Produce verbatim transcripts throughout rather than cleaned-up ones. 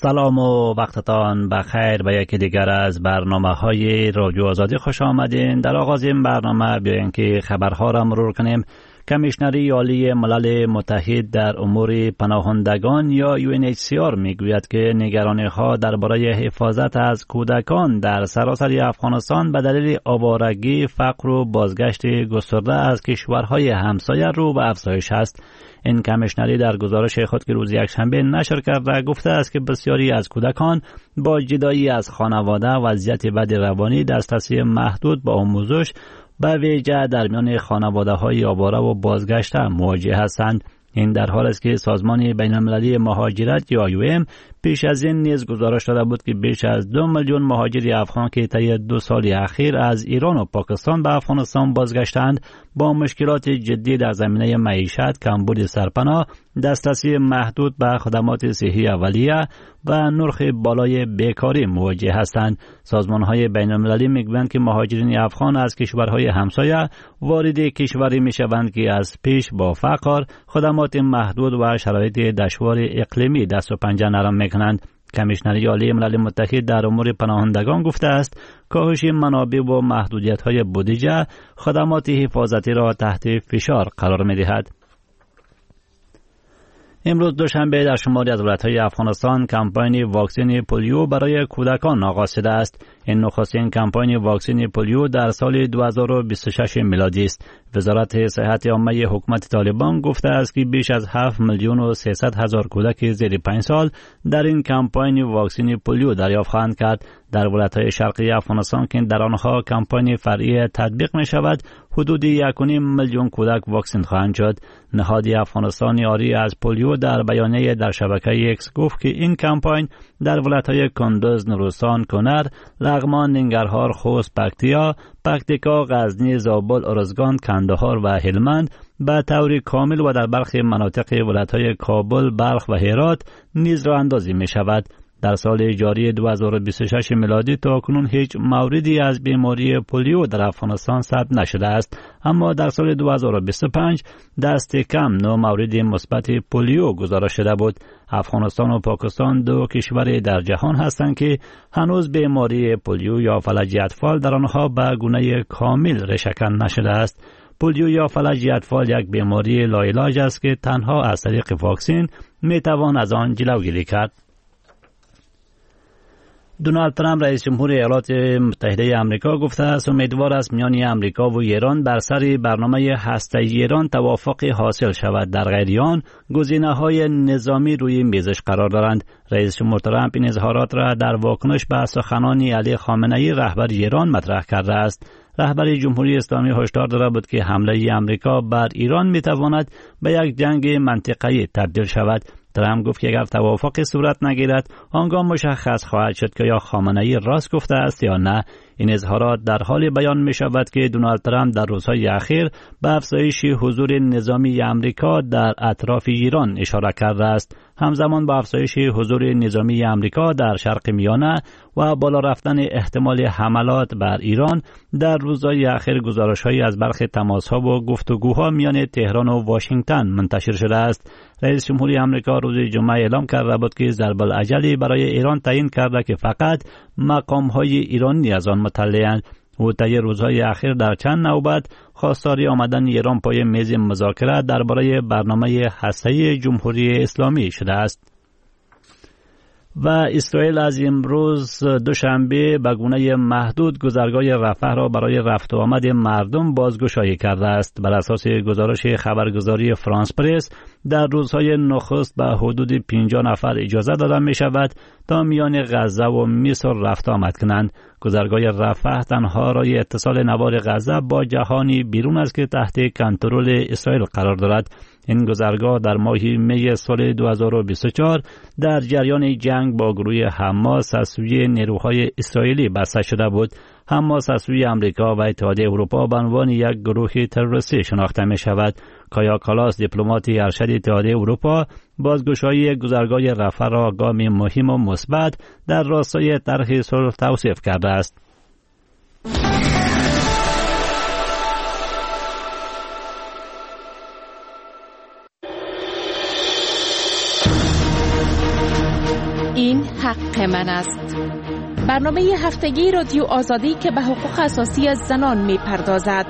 سلام و وقتتان بخیر به یکی دیگر از برنامه های رادیو آزادی خوش آمدین. در آغاز این برنامه بیاین که خبرها را مرور کنیم. کمیشنری عالی ملل متحد در امور پناهندگان یا یو ان اچ سی آر میگوید که نگرانی ها درباره حفاظت از کودکان در سراسر افغانستان به دلیل آوارگی، فقر و بازگشت گسترده از کشورهای همسایه رو به افزایش است. این کمیشنری در گزارش خود که روز یکشنبه نشر کرده گفته است که بسیاری از کودکان با جدایی از خانواده، وضعیت بد روانی، دسترسی محدود به آموزش به ویژه در میان خانواده‌های آواره و بازگشته مواجه هستند. این در حال است که سازمان بین‌المللی مهاجرت یا آی او ام پیش از این نیز گزارش داده بود که بیش از دو میلیون مهاجر افغان که طی دو سال اخیر از ایران و پاکستان به افغانستان بازگشتند با مشکلات جدی در زمینه معیشت، کمبود سرپناه، دسترسی محدود به خدمات صحی اولیه و نرخ بالای بیکاری مواجه هستند. سازمان‌های بین‌المللی می‌گویند که مهاجرین افغان از کشورهای همسایه وارد کشوری می‌شوند که از پیش با فقر، خدمات محدود و شرایط دشوار اقلیمی دست و پنجه نرم می‌کنند. کمیشنری عالی ملل متحد در امور پناهندگان گفته است کاهش منابع و محدودیت‌های بودجه خدمات حفاظتی را تحت فشار قرار می‌دهد. امروز دوشنبه در شماری از ولایت‌های افغانستان کمپاین واکسن پولیو برای کودکان آغاز شده است. این نخستین کمپاین واکسن پولیو در سال دو هزار و بیست و شش میلادی است. وزارت صحت عامه حکومت طالبان گفته است که بیش از هفت میلیون و سیصد هزار کودک زیر پنج سال در این کمپاین واکسن پولیو دریافت خواهند کرد. در ولایت‌های شرقی افغانستان که در آنها کمپاین فرعی تطبیق می شود، حدود یک و نیم میلیون کودک واکسن خواهند شد. نهاد افغانستان یاری از پولیو در بیانیه در شبکه اکس گفت که این کمپاین در ولایت‌های کندوز، نورستان، کنر، لغمان، ننگرهار، خوست، پکتیا، پکتیکا، غزنی، زابل، ارزگان، کندهار و هلمند به طور کامل و در برخی مناطق ولایت‌های کابل، بلخ و هرات نیز راه اندازی می شود. در سال جاری دو هزار و بیست و شش میلادی تا کنون هیچ موردی از بیماری پولیو در افغانستان ثبت نشده است، اما در سال دو هزار و بیست و پنج دست کم نه مورد مثبت پولیو گزارش شده بود. افغانستان و پاکستان دو کشور در جهان هستند که هنوز بیماری پولیو یا فلج اطفال در آنها به گونه کامل ریشه‌کن نشده است. پولیو یا فلج اطفال یک بیماری لاعلاج است که تنها از طریق واکسن می توان از آن جلوگیری کرد. دونالد ترامپ رئیس جمهور ایالات متحده آمریکا گفته است امیدوار است میان آمریکا و ایران بر سر برنامه هسته‌ای ایران توافق حاصل شود. در غیر آن گزینه‌های نظامی روی میزش قرار دارند. رئیس جمهور ترامپ این اظهارات را در واکنش به سخنان علی خامنه‌ای رهبر ایران مطرح کرده است. رهبر جمهوری اسلامی هشدار داده بود که حمله آمریکا بر ایران میتواند به یک جنگ منطقه‌ای تبدیل شود. ترامپ گفت که اگر توافق صورت نگیرد آنگاه مشخص خواهد شد که یا خامنه‌ای راست گفته است یا نه. این اظهارات در حال بیان می شود که دونالد ترامپ در روزهای اخیر به افزایش حضور نظامی آمریکا در اطراف ایران اشاره کرده است. همزمان با افزایش حضور نظامی آمریکا در شرق میانه و بالا رفتن احتمال حملات بر ایران در روزهای اخیر گزارش‌هایی از برخی تماس‌ها و گفتگوها میان تهران و واشنگتن منتشر شده است. رئیس جمهوری آمریکا روز جمعه اعلام کرده بود که ضرب الاجلی برای ایران تعیین کرده که فقط مقام‌های ایرانی از آن مطلع‌اند. او طی روزهای اخیر در چند نوبت خواستاری آمدن ایران پای میز مذاکره درباره برنامه هسته‌ای جمهوری اسلامی شده است. و اسرائیل از امروز دوشنبه به گونه محدود گذرگاه رفح را برای رفت و آمد مردم بازگشایی کرده است. بر اساس گزارش خبرگزاری فرانس پرس در روزهای نخست به حدود پنجاه نفر اجازه داده می شود تا میان غزه و مصر رفت آمد کنند. گذرگاه رفح تنها راه اتصال نوار غزه با جهانی بیرون است که تحت کنترل اسرائیل قرار دارد. این گذرگاه در ماه می سال دو هزار و بیست و چهار در جریان جنگ با گروه حماس از سوی نیروهای اسرائیلی بسته شده بود. حماس از سوی آمریکا و اتحادیه اروپا به عنوان یک گروه تروریستی شناخته می شود. کایا کالاس دیپلمات ارشد اتحادیه اروپا بازگشایی گذرگاه رفح را گامی مهم و مثبت در راستای طرح صلح توصیف کرده است. این من است. برنامه هفتگی رادیو آزادی که به حقوق اساسی زنان می پردازد.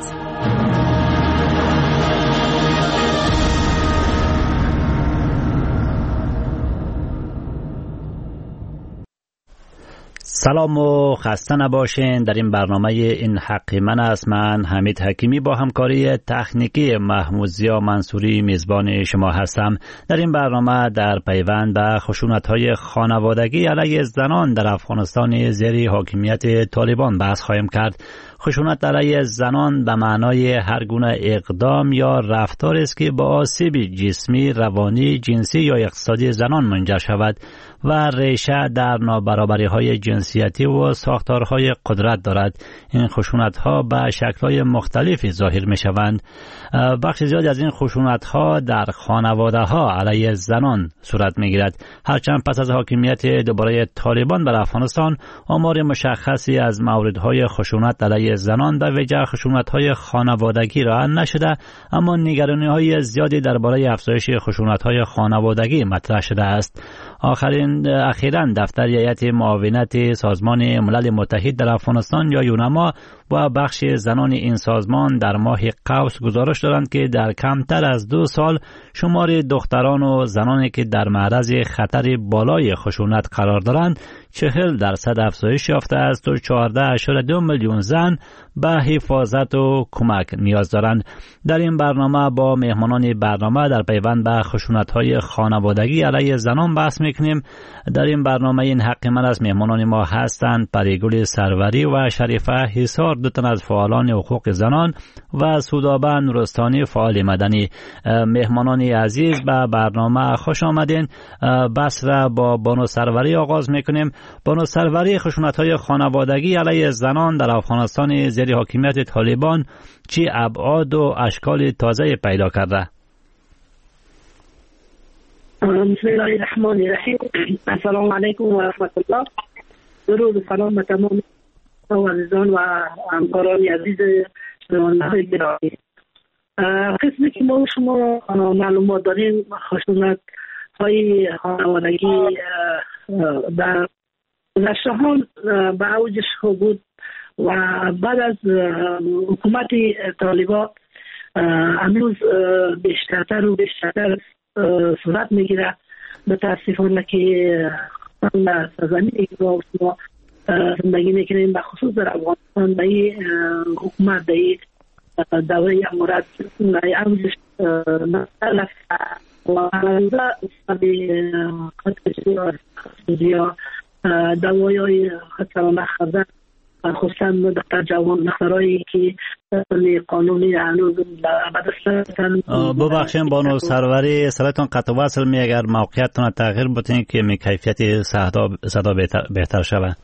سلام و خسته نباشین. در این برنامه این حق من است. من حمید حکیمی با همکاری تکنیکی محمود زیا منصوری میزبان شما هستم. در این برنامه در پیوند به خشونت‌های خانوادگی علیه زنان در افغانستان زیر حاکمیت طالبان بحث خواهیم کرد. خشونت علیه زنان به معنای هر گونه اقدام یا رفتار است که با آسیب جسمی، روانی، جنسی یا اقتصادی زنان منجر شود و ریشه در نابرابری‌های جنسیتی و ساختارهای قدرت دارد. این خشونت‌ها به شکل‌های مختلفی ظاهر می‌شوند. بخش زیادی از این خشونت‌ها در خانواده‌ها علیه زنان صورت می‌گیرد. هرچند پس از حاکمیت دوباره طالبان بر افغانستان آمار مشخصی از موردهای خشونت علیه زنان به ویژه خشونت‌های خانوادگی رعایت نشده، اما نگرانی‌های زیادی درباره افزایش خشونت‌های خانوادگی مطرح شده است. آخرین اخیراً دفتر هیئت معاونت سازمان ملل متحد در افغانستان یا یونما و بخش زنان این سازمان در ماه قوس گزارش دارند که در کمتر از دو سال شمار دختران و زنانی که در معرض خطر بالای خشونت قرار دارند چهل درصد افزایش یافته است و چهارده اشاره دو میلیون زن به حفاظت و کمک نیاز دارند. در این برنامه با مهمانان برنامه در پیوند به خشونت‌های خانوادگی علیه زنان بحث میکنیم. در این برنامه این حق من از مهمانان ما هستند پریگل سروری و شریفه حصار، دو تن از فعالان حقوق زنان، و سودابه نورستانی فعال مدنی. مهمانان عزیز به برنامه خوش آمدین. بحث را با بانو سروری آغاز میکنیم. بانو سروری، خشونت‌های خانوادگی علیه زنان در افغانستان زیر حاکمیت طالبان چی ابعاد و اشکال تازه پیدا کرده؟ بسم الله الرحمن الرحیم. السلام علیکم و رحمت الله. درود و سلام به تمام عزیزان و همکاران عزیز شنونده‌های گرامی. قسمی که ما شما معلومات داریم خشونت های خانوادگی در گذشته‌ها به اوجش بود و بعد از حکومت طالبان هنوز بیشترتر و بیشترتر صورت میگیره. متاسفانه که در سرزمینی که ما زندگی میکنیم به خصوص در افغانستان به این حکومت به دوره امارت به اوجش مختلف و هنوزه به یا دوای های خطرانه خرده خصوصا دختر جوان دخترایی که قانونی هنوز بدستن. ببخشید بانو سروری، صدایتان قطع وصل می، اگر موقعیتتان تغییر بتین که می کیفیت صدا صدا بهتر, بهتر شود.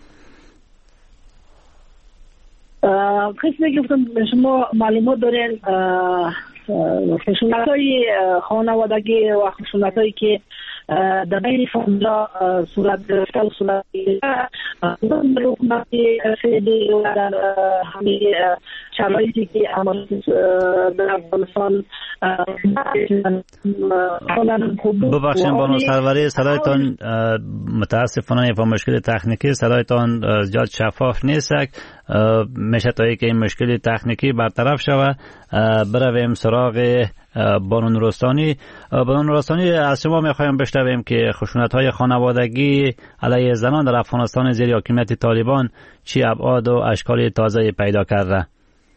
قسمی گفتم شما معلومات دارین خشونت‌های خانوادگی و خشونت‌هایی که در بین فامیلا صورت گرفته و صورت گرفته در حکومت فعلی و در همه شرایطی که امارات در افغانستان. ببخشید بانو سروری، صدایتان متاسفانه با مشکل تکنیکی صدایتان زیاد شفاف نیست. میشه تا که این مشکل تکنیکی برطرف شود برویم سراغ بانو نورستانی. بانو نورستانی، از شما میخوایم بشنویم که خشونت‌های خانوادگی علیه زنان در افغانستان زیر حاکمیت طالبان چی ابعاد و اشکال تازه پیدا کرده؟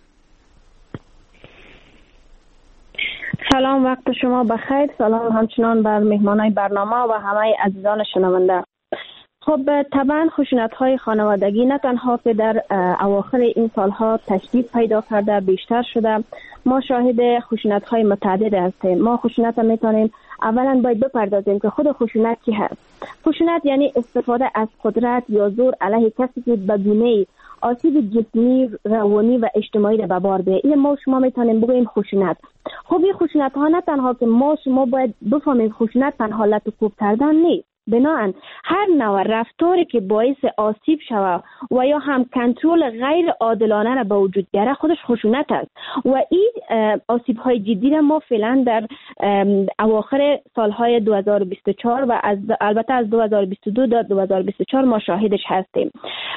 سلام، وقت شما بخیر. سلام همچنان بر مهمانای برنامه و همه عزیزان شنونده. خب طبعا خشونت‌های خانوادگی نه تنها که در اواخر این سالها تشدید پیدا کرده، بیشتر شده. ما شاهد خشونت‌های متعدد هستیم. ما خشونت میتونیم اولا باید بپردازیم که خود خشونت چی هست. خشونت یعنی استفاده از قدرت یا زور علیه کسی که به گونه‌ای آسیب جسمی، روانی و اجتماعی را به بار بیاره. این ما شما میتونیم بگوییم خشونت. خب این خشونت ها نه تنها که ما شما باید بفهمیم خشونت تنها لط و کوب کردن نیست. بناهن هر نوع رفتاری که باعث آسیب شود و یا هم کنترل غیر عادلانه را به وجود بیاره خودش خشونت است و این آسیب های جدی را ما فعلا در اواخر سالهای دو هزار و بیست و چهار و از البته از دو هزار و بیست و دو تا دو هزار و بیست و چهار ما شاهدش هستیم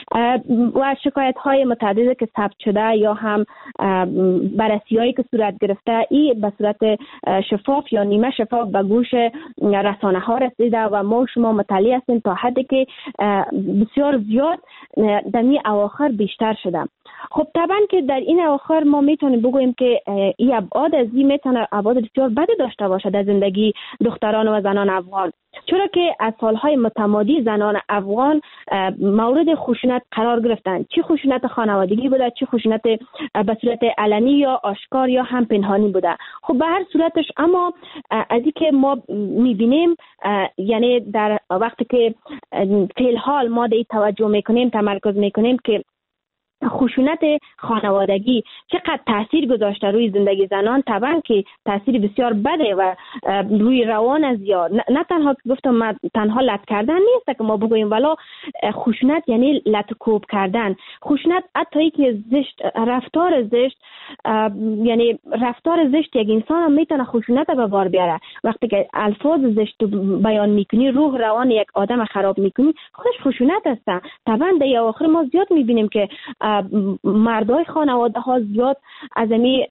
و شکایت های متعددی که ثبت شده یا هم بررسی هایی که صورت گرفته این به صورت شفاف یا نیمه شفاف به گوش رسانه ها رسیده و ما شما مطلع هستیم تا حدی که بسیار زیاد در این اواخر بیشتر شده. خب طبعا که در این اواخر ما میتونیم بگوییم که این ابعاد از این میتونه ابعاد بسیار بدی داشته باشه در زندگی دختران و زنان افغان، چرا که از سالهای متمادی زنان افغان مورد خشونت قرار گرفتند، چه خشونت خانوادگی بوده چه خشونت به صورت علنی یا آشکار یا هم پنهانی بوده. خب به هر صورتش اما از اینکه ما میبینیم یعنی در وقتی که فی الحال ما در توجه میکنیم تمرکز میکنیم که خشونت خانوادگی چقدر تاثیر گذاشته روی زندگی زنان، طبعا که تاثیر بسیار بده و روی روان از یا نه تنها که گفتم تنها لط کردن نیست که ما بگوییم، ولی خشونت یعنی لط کوب کردن. خشونت حتی که زشت رفتار زشت یعنی رفتار زشت یک انسان هم میتونه خشونت به بار بیاره. وقتی که الفاظ زشت بیان میکنی روح روان یک آدم خراب میکنی خودش خشونت است. طبعا در اواخر ما زیاد میبینیم که مردای خانواده ها زیاد از این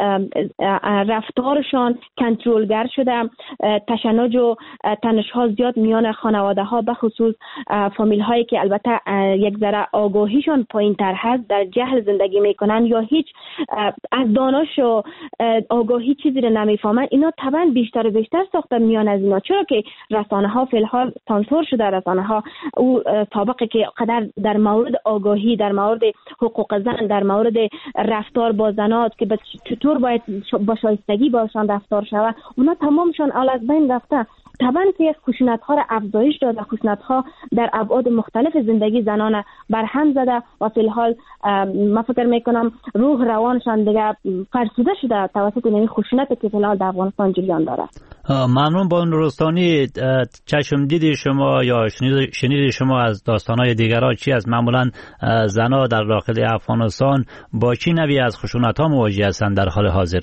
رفتارشان کنترلگر شده، تشنج و تنش ها زیاد میان خانواده ها به خصوص فامیل هایی که البته یک ذره آگاهیشان پایین تر هست در جهل زندگی میکنن یا هیچ از دانش و آگاهی چیزی رو نمیفهمن، اینا طبعا بیشتر و بیشتر ساخته میان از اینا، چرا که رسانه ها فی الحال سانسور شده. رسانه ها او سابقه که قدر در مورد آگاهی در مورد حقوق زن در مورد رفتار با زنات که چطور باید با شایستگی باشان رفتار شود اونا تمامشان آل از بین رفته. طبعا که خشونت ها را افزایش داده، خشونت ها در ابعاد مختلف زندگی زنان برهم زده و فی الحال من فکر میکنم روح روانشان دیگه فرسوده شده توسط این خشونتی که فی الحال در افغانستان جریان داره. ممنون بانو رستانی. چشم دیدی شما یا شنیدی شما از داستانهای دیگران چی از معمولا زنها در داخل افغانستان با چی نوعی از خشونت ها مواجه هستند در حال حاضر؟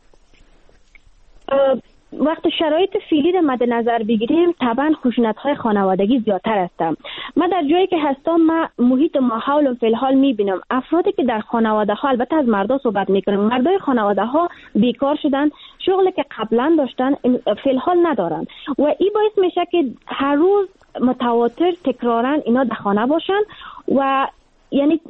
وقتی شرایط فعلی را مد نظر بگیریم طبعا خشونت های خانوادگی زیادتر هستم. من در جایی که هستم من محیط ماحول فی الحال میبینم افرادی که در خانواده ها، البته از مردا صحبت میکنم، مردای خانواده ها بیکار شدن، شغلی که قبلا داشتن فی الحال ندارن و این باعث میشه که هر روز متواتر تکرارا اینا در خانه باشن و یعنی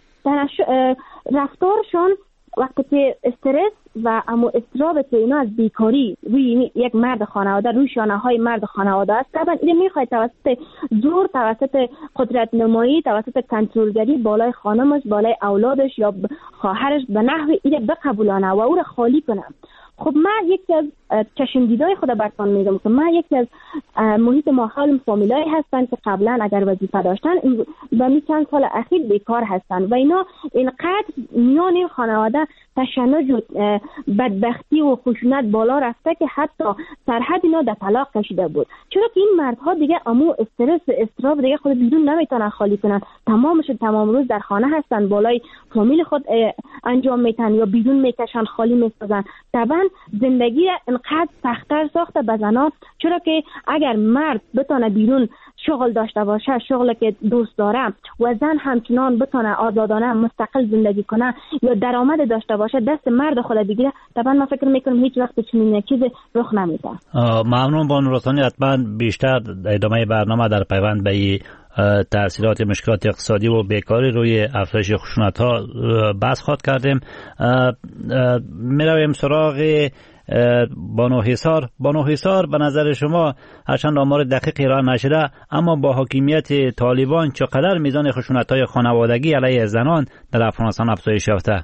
رفتارشان وقتی که استرس و اما اضطراب که اینا از بیکاری روی یک مرد خانواده روی شانه های مرد خانواده است، طبعا این میخواد توسط زور، توسط قدرت نمایی، توسط کنترلگری بالای خانمش، بالای اولادش یا خواهرش به نحو این بقبولانه و او را خالی کنه. خب من یکی از چشم دیدای خود برتان میگم که من یکی از محیط ماحول فامیلایی هستن که قبلا اگر وظیفه داشتن و می چند سال اخیر بیکار هستن و اینا اینقدر میان این خانواده تشنج و بدبختی و خشونت بالا رفته که حتی سرحد اینا در طلاق کشیده بود، چرا که این مردها دیگه امو استرس و استراب دیگه خود بیرون نمیتونن خالی کنن، تمامش تمام روز در خانه هستن، بالای فامیل خود انجام میتن یا بیرون میکشن، خالی میسازن. طبعا زندگی انقدر سخت‌تر ساخته به زنان، چرا که اگر مرد بتونه بیرون شغل داشته باشه، شغلی که دوست داره و زن همچنان بتونه آزادانه مستقل زندگی کنه یا درآمد داشته باشه، دست مرد خود بگیره، طبعا من فکر میکنم هیچ وقت چنین چیزی رخ نمیده. ممنون بانو رستانی. حتما بیشتر ادامه برنامه در پیوند به تأثیرات مشکلات اقتصادی و بیکاری روی افزایش خشونت ها بحث خواهد کردیم. میرویم سراغ بانو حصار. بانو حصار، به نظر شما هرچند آمار دقیقی را نشده اما با حاکمیت طالبان چقدر میزان خشونت های خانوادگی علیه زنان در افغانستان افزایش یافته؟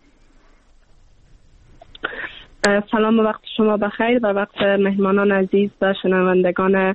سلام و وقت شما بخیر و وقت مهمانان عزیز و شنوندگان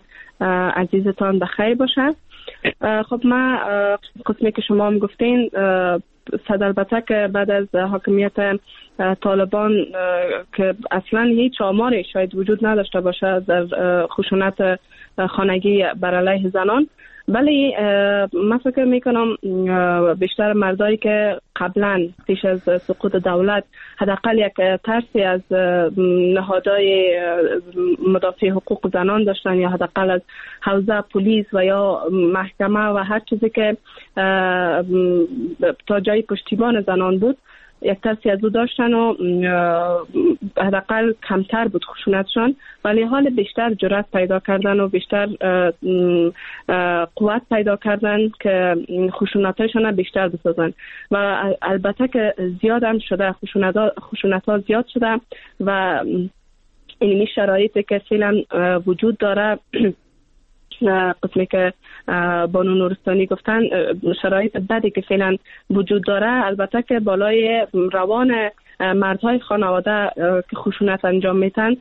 عزیزتان بخیر باشد. خب من قسمی که شما هم گفتین صد البته که بعد از حاکمیت طالبان که اصلا هیچ آماری شاید وجود نداشته باشه در خشونت خانگی بر علیه زنان، ولی من فکر میکنم بیشتر مردایی که قبلا پیش از سقوط دولت حداقل یک ترسی از نهادهای مدافع حقوق زنان داشتن، یا حداقل از حوزه پلیس و یا محکمه و هر چیزی که تا جای پشتیبان زنان بود، یک ترسی از او داشتن و حداقل کمتر بود خشونتشان، ولی حال بیشتر جرأت پیدا کردن و بیشتر قوت پیدا کردن که خشونتایشان بیشتر بسازن. و البته که زیاد هم شده، خشونت ها زیاد شده و این شرایطی که فعلا وجود داره، قسمی که بانو نورستانی گفتن، شرایط بدی که فعلا وجود داره، البته که بالای روان مردهای خانواده که خشونت انجام میتن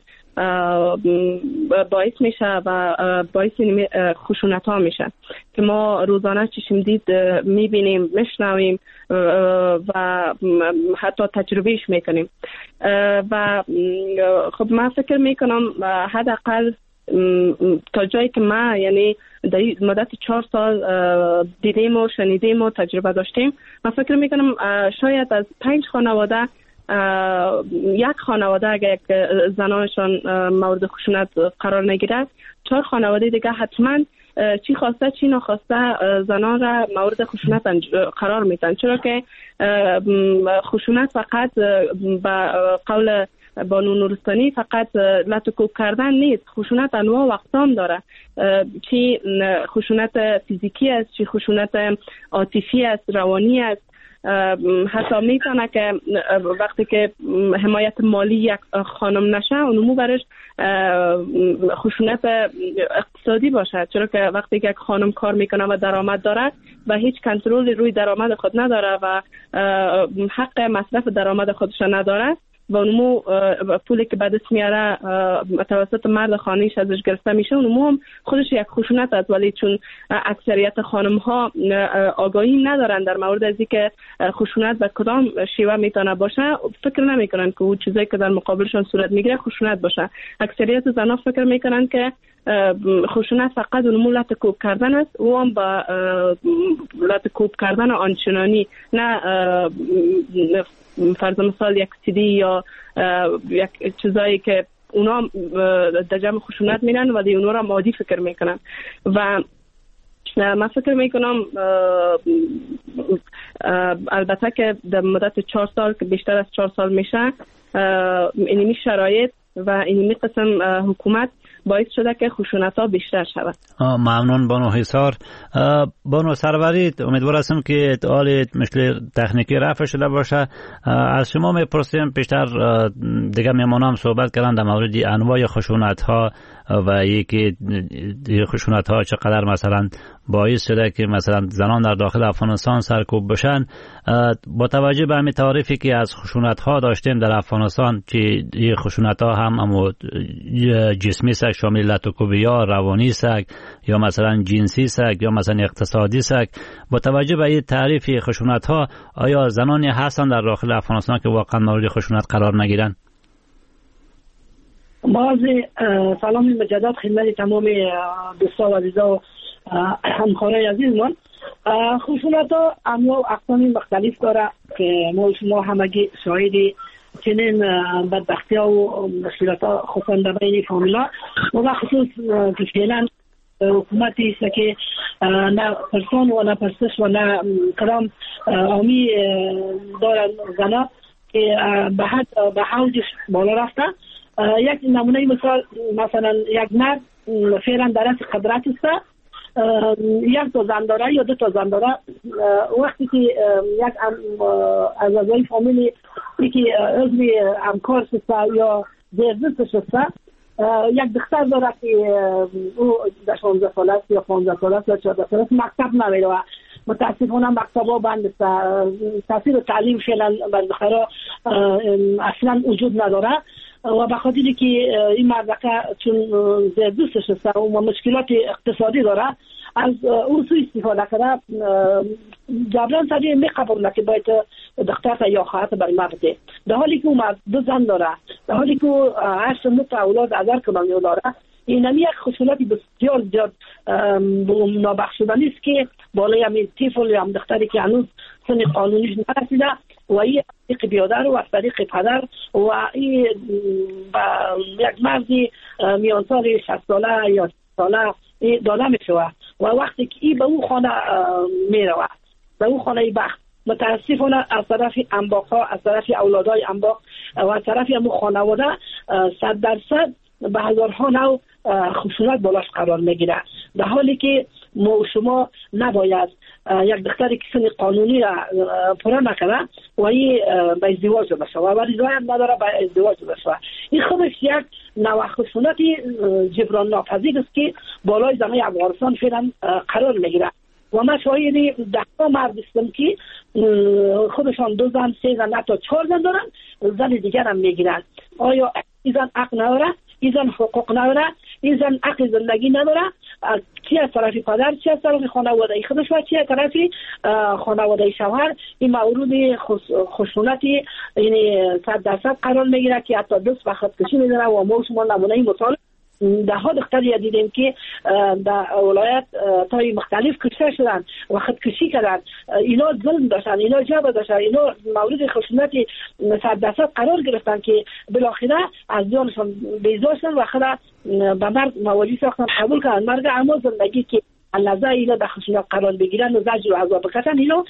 باعث میشه و باعث خشونت ها میشه که ما روزانه چشم دید میبینیم، میشنویم و حتی تجربهش میکنیم. و خب من فکر میکنم حداقل تا جایی که ما یعنی در مدت چهار سال دیدیم و شنیدیم و تجربه داشتیم، من فکر میکنم شاید از پنج خانواده یک خانواده اگر زنانشان مورد خشونت قرار نگیرد، چهار خانواده دیگه حتما چی خواسته چی نخواسته زنان را مورد خشونت قرار میدن، چرا که خشونت فقط به قول بانو نورستانی فقط لطکوب کردن نیست، خشونت انواع و اقسام داره، چی خشونت فیزیکی است، چی خشونت عاطفی است، روانی است، حتی میتونه که وقتی که حمایت مالی یک خانم نشه اونمو برش خشونت اقتصادی باشه، چرا که وقتی که یک خانم کار میکنه و درآمد داره و هیچ کنترل روی درآمد خود نداره و حق مصرف درآمد خودش نداره و اونمو پولی که به دست میاره توسط مرد خانه‌اش ازش گرفته میشه، اونمو هم خودش یک خشونت است، ولی چون اکثریت خانم ها آگاهی ندارن در مورد از اینکه خشونت به کدام شیوه میتونه باشه، فکر نمیکنن که اون چیزایی که در مقابلشان صورت میگیره خشونت باشه. اکثریت زنها فکر میکنن که خشونت فقط اونمو لطکوب کردن است، و هم با لطکوب کردن آنچنانی، نه فرض مثال یک سیدی یا یک چیزایی که اونا در جمع خشونت میرن و دی اونا را مادی فکر میکنن. و من فکر میکنم البته که در مدت چهار سال که بیشتر از چهار سال میشه، اینمی شرایط و اینمی قسم حکومت باعث شده که خشونت ها بیشتر شود. ممنون بانو حصار. بانو سرورید، امیدوار هستم که حال مشکل تکنیکی رفع شده باشه. از شما میپرسیم، بیشتر دیگه میمونم صحبت کردن در مورد انواع خشونت ها و یکی خشونت ها چقدر مثلا باعث شده که مثلا زنان در داخل افغانستان سرکوب بشن. با توجه به همین تعریفی که از خشونت ها داشتیم در افغانستان، که این خشونت ها هم اما جسمی سک، شامل لطکوبی یا روانی سک یا مثلا جنسی سک یا مثلا اقتصادی سک، با توجه به این تعریفی خشونت ها، آیا زنانی هستن در داخل افغانستان که واقعا مورد خشونت قرار نگیرن؟ باز سلام مجدد خدمت تمام دوستا و عزیزا و همکارای عزیزمان. خشونت ها انواع و اقسام مختلف داره که ما شما همگی شاهد چنین بدبختی ها و مشکلات ها خصوصا در بین فامیلا و خصوص که فعلا حکومتی است که نه پرسان و نه پرسش و نه کلام آمی دارن زنها که به حد به حوجش بالا رفته. یک نمونه مثال، مثلا یک مرد فعلا در از قدرت است، یک تا زن داره یا دو تا زن داره، وقتی که یک از اعضای فامیل یکی عضو همکار است یا زیردستش است، یک دختر داره که او در شانزده ساله است یا پانزده ساله است یا چهارده ساله است، مکتب نمیره و متاسفانه مکتب ها بند است، تاثیر تعلیم فعلا بر دخترها اصلا وجود نداره و به خاطری که این مردکه چون دوستش است و مشکلات اقتصادی داره از اون سوی استفاده کرده جبران سریع می قبول که باید دختر یا خواهد برای مرد در حالی که اون دو زن داره در حالی که هشت نوت اولاد ازر کنانی داره این همی یک خصوصیتی بسیار زیاد نابخشودنی است که بالای همین طفل یا هم دختری که هنوز سن قانونیش نرسیده و این طریق بیادر و از طریق پدر و این با یک مردی میان سال شصت ساله یا ساله داده می شود و وقتی که این به اون خانه می رود به اون خانه بخت متاسفانه از طرف انباق ها از طرف اولادای انباق و از طرف همون خانواده صد درصد به هزارها نوع خشونت بالاش قرار میگیره در حالی که ما و شما نباید یک دختری که سن قانونی را پورا نکنه و این به ازدواج بشه و رضایت نداره به ازدواج بشه این خودش یک نوع خشونت جبران ناپذیر است که بالای زمین افغانستان فعلا قرار میگیره و من شاید ده مرد هستم که خودشان دو زن سه زن حتی چهار زن دارن زن دیگر هم میگیرن آیا این زن حق نداره این زن حقوق نداره این زن حق زندگی نداره چی از طرف پدر چی از طرف خانواده خودش و چی از طرف خانواده شوهر این مورد خشونتی یعنی صد درصد قرار میگیره که حتی دست به خودکشی میزنه و ما شما نمونه مثال ده ها دختری دیدیم که در ولایت تای مختلف کشته شدن و خودکشی کردن اینا ظلم داشتن اینا جبر داشتن اینا مورد خشونتی صد درصد قرار گرفتن که بالاخره از جانشان بیزار شدن و خدا به مرگ مواجه ساختن قبول کردن مرگ اما زندگی که لحظه اینا در خشونت قرار بگیرن و زجر و عذاب بکشن اینا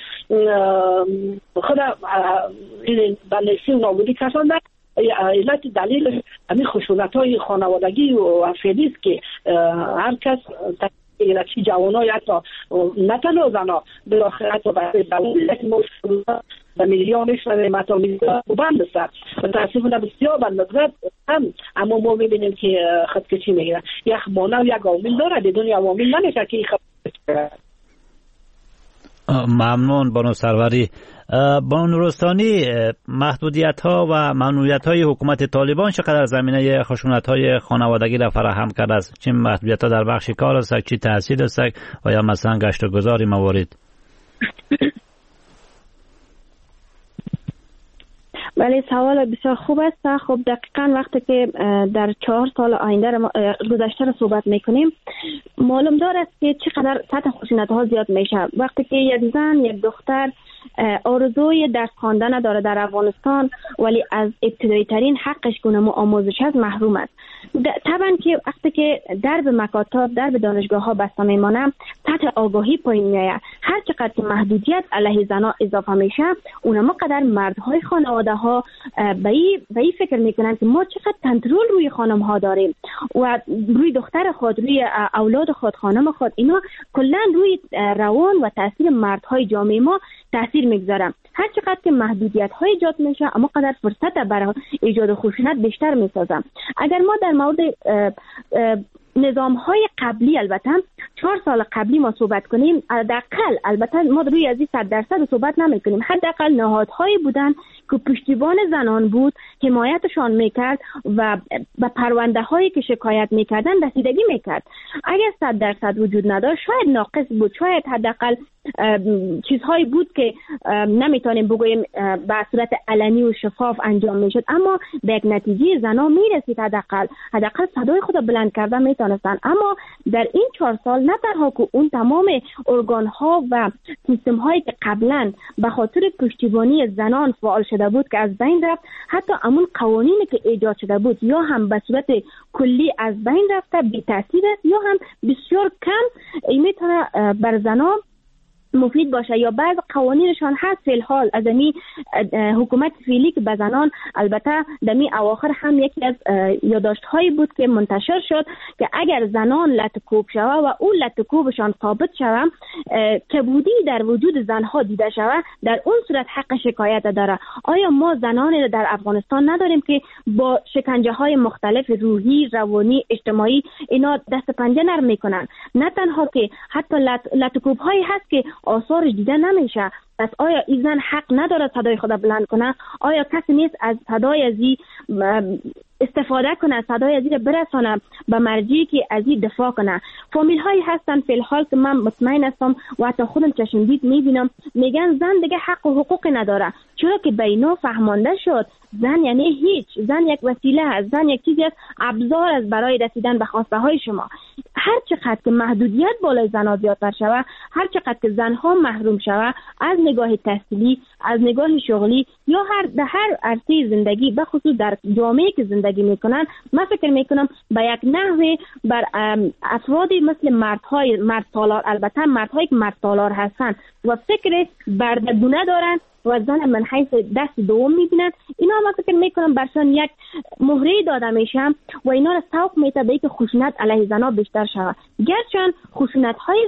خدا این بلنسی و نابودی کشاندن علت دلیل همین خشونت های خانوادگی و فعلی است که هر کس چی جوانای حتی نه تنها زنا بالاخره حتی برای به میلیون میشنه متا میلیون بند است متاسفانه بسیار بندگرد هم اما ما میبینیم که خودکشی میگیرن یک مانع و یک عامل داره بدون عوامل نمیشه که خودکشی. ممنون بانو سروری. بانو رستانی، محدودیت ها و ممنوعیت های حکومت طالبان چقدر زمینه خشونت های خانوادگی را فراهم کرده است؟ چه محدودیت ها در بخش کار است، چه تحصیل است و یا مثلا گشت و گذاری موارد؟ ولی سوال بسیار خوب است. خب دقیقاً وقتی که در چهار سال آینده گذشته را صحبت میکنیم معلوم دار است که چقدر سطح خشونت ها زیاد میشه. وقتی که یک زن یک دختر آرزوی درس خواندن داره در افغانستان ولی از ابتدایی ترین حقش گونه آموزش از محروم است. طبعا که وقتی که درب مکاتب درب دانشگاه ها بسته میمانه سطح آگاهی پایین میاد. هر چقدر که محدودیت علیه زنها اضافه میشه اونما قدر مردهای خانواده ها به این فکر میکنن که ما چقدر کنترل روی خانم ها داریم و روی دختر خود روی اولاد خود خانم خود اینا کلا روی روان و تاثیر مردهای جامعه ما تاثیر میگذارم. هر چقدر که محدودیت های ایجاد میشه اما قدر فرصت برای ایجاد خشونت بیشتر میسازم. اگر ما در مورد نظام های قبلی البته چهار سال قبلی ما صحبت کنیم حداقل البته ما روی از این صد درصد صحبت نمی کنیم حداقل نهادهایی بودن که پشتیبان زنان بود حمایتشان میکرد و به پرونده هایی که شکایت میکردن رسیدگی میکرد. اگر صد درصد وجود نداشت شاید ناقص بود شاید حداقل چیزهایی بود که نمیتونیم بگوییم به صورت علنی و شفاف انجام میشد اما به یک نتیجه زنا میرسید حداقل حداقل صدای خود بلند کرده میتونستن. اما در این چهار سال نه تنها که اون تمام ارگان ها و سیستم هایی که قبلا به خاطر پشتیبانی زنان فعال شده بود که از بین رفت حتی همون قوانینی که ایجاد شده بود یا هم به صورت کلی از بین رفته بی تاثیر است یا هم بسیار کم میتونه بر زنان مفید باشه یا بعض قوانینشان هست فی الحال از این حکومت فعلی که به زنان البته در می اواخر هم یکی از یادداشت هایی بود که منتشر شد که اگر زنان لطکوب شوه و اون لطکوبشان ثابت شوه کبودی در وجود زنها دیده شوه در اون صورت حق شکایت داره. آیا ما زنان در افغانستان نداریم که با شکنجه های مختلف روحی روانی اجتماعی اینا دست پنجه نرم میکنن؟ نه تنها که حتی لطکوب هایی هست که آثارش دیده نمیشه. پس آیا این زن حق نداره صدای خود بلند کنه؟ آیا کسی نیست از صدای ازی استفاده کنه، صدای از این برسانه به مرجعی که از این دفاع کنه. فامیل هایی هستن فی الحال که من مطمئن هستم و حتی خودم چشم دید میبینم میگن زن دیگه حق و حقوقی نداره، چرا که بینا فهمانده شد زن یعنی هیچ، زن یک وسیله است، زن یک چیزی است، ابزار است برای رسیدن به خواسته های شما. هر چقدر که محدودیت بالای زنها زیادتر شوه، هر چقدر که زنها محروم شوه از نگاه تحصیلی، از نگاه شغلی یا هر در هر عرصه زندگی، به خصوص در جامعه که زندگی میکنن، من فکر میکنم به یک نحوه بر افرادی مثل مردهای مرد تالار، البته مردهایی که مرد تالار هستن و فکر بردگونه دارن و زن من حیث دست دوم میبینن، اینا ما فکر میکنم برشان یک مهره داده میشه و اینا را سوق میته به اینکه خشونت علیه زنها بیشتر شود. گرچه خشونت های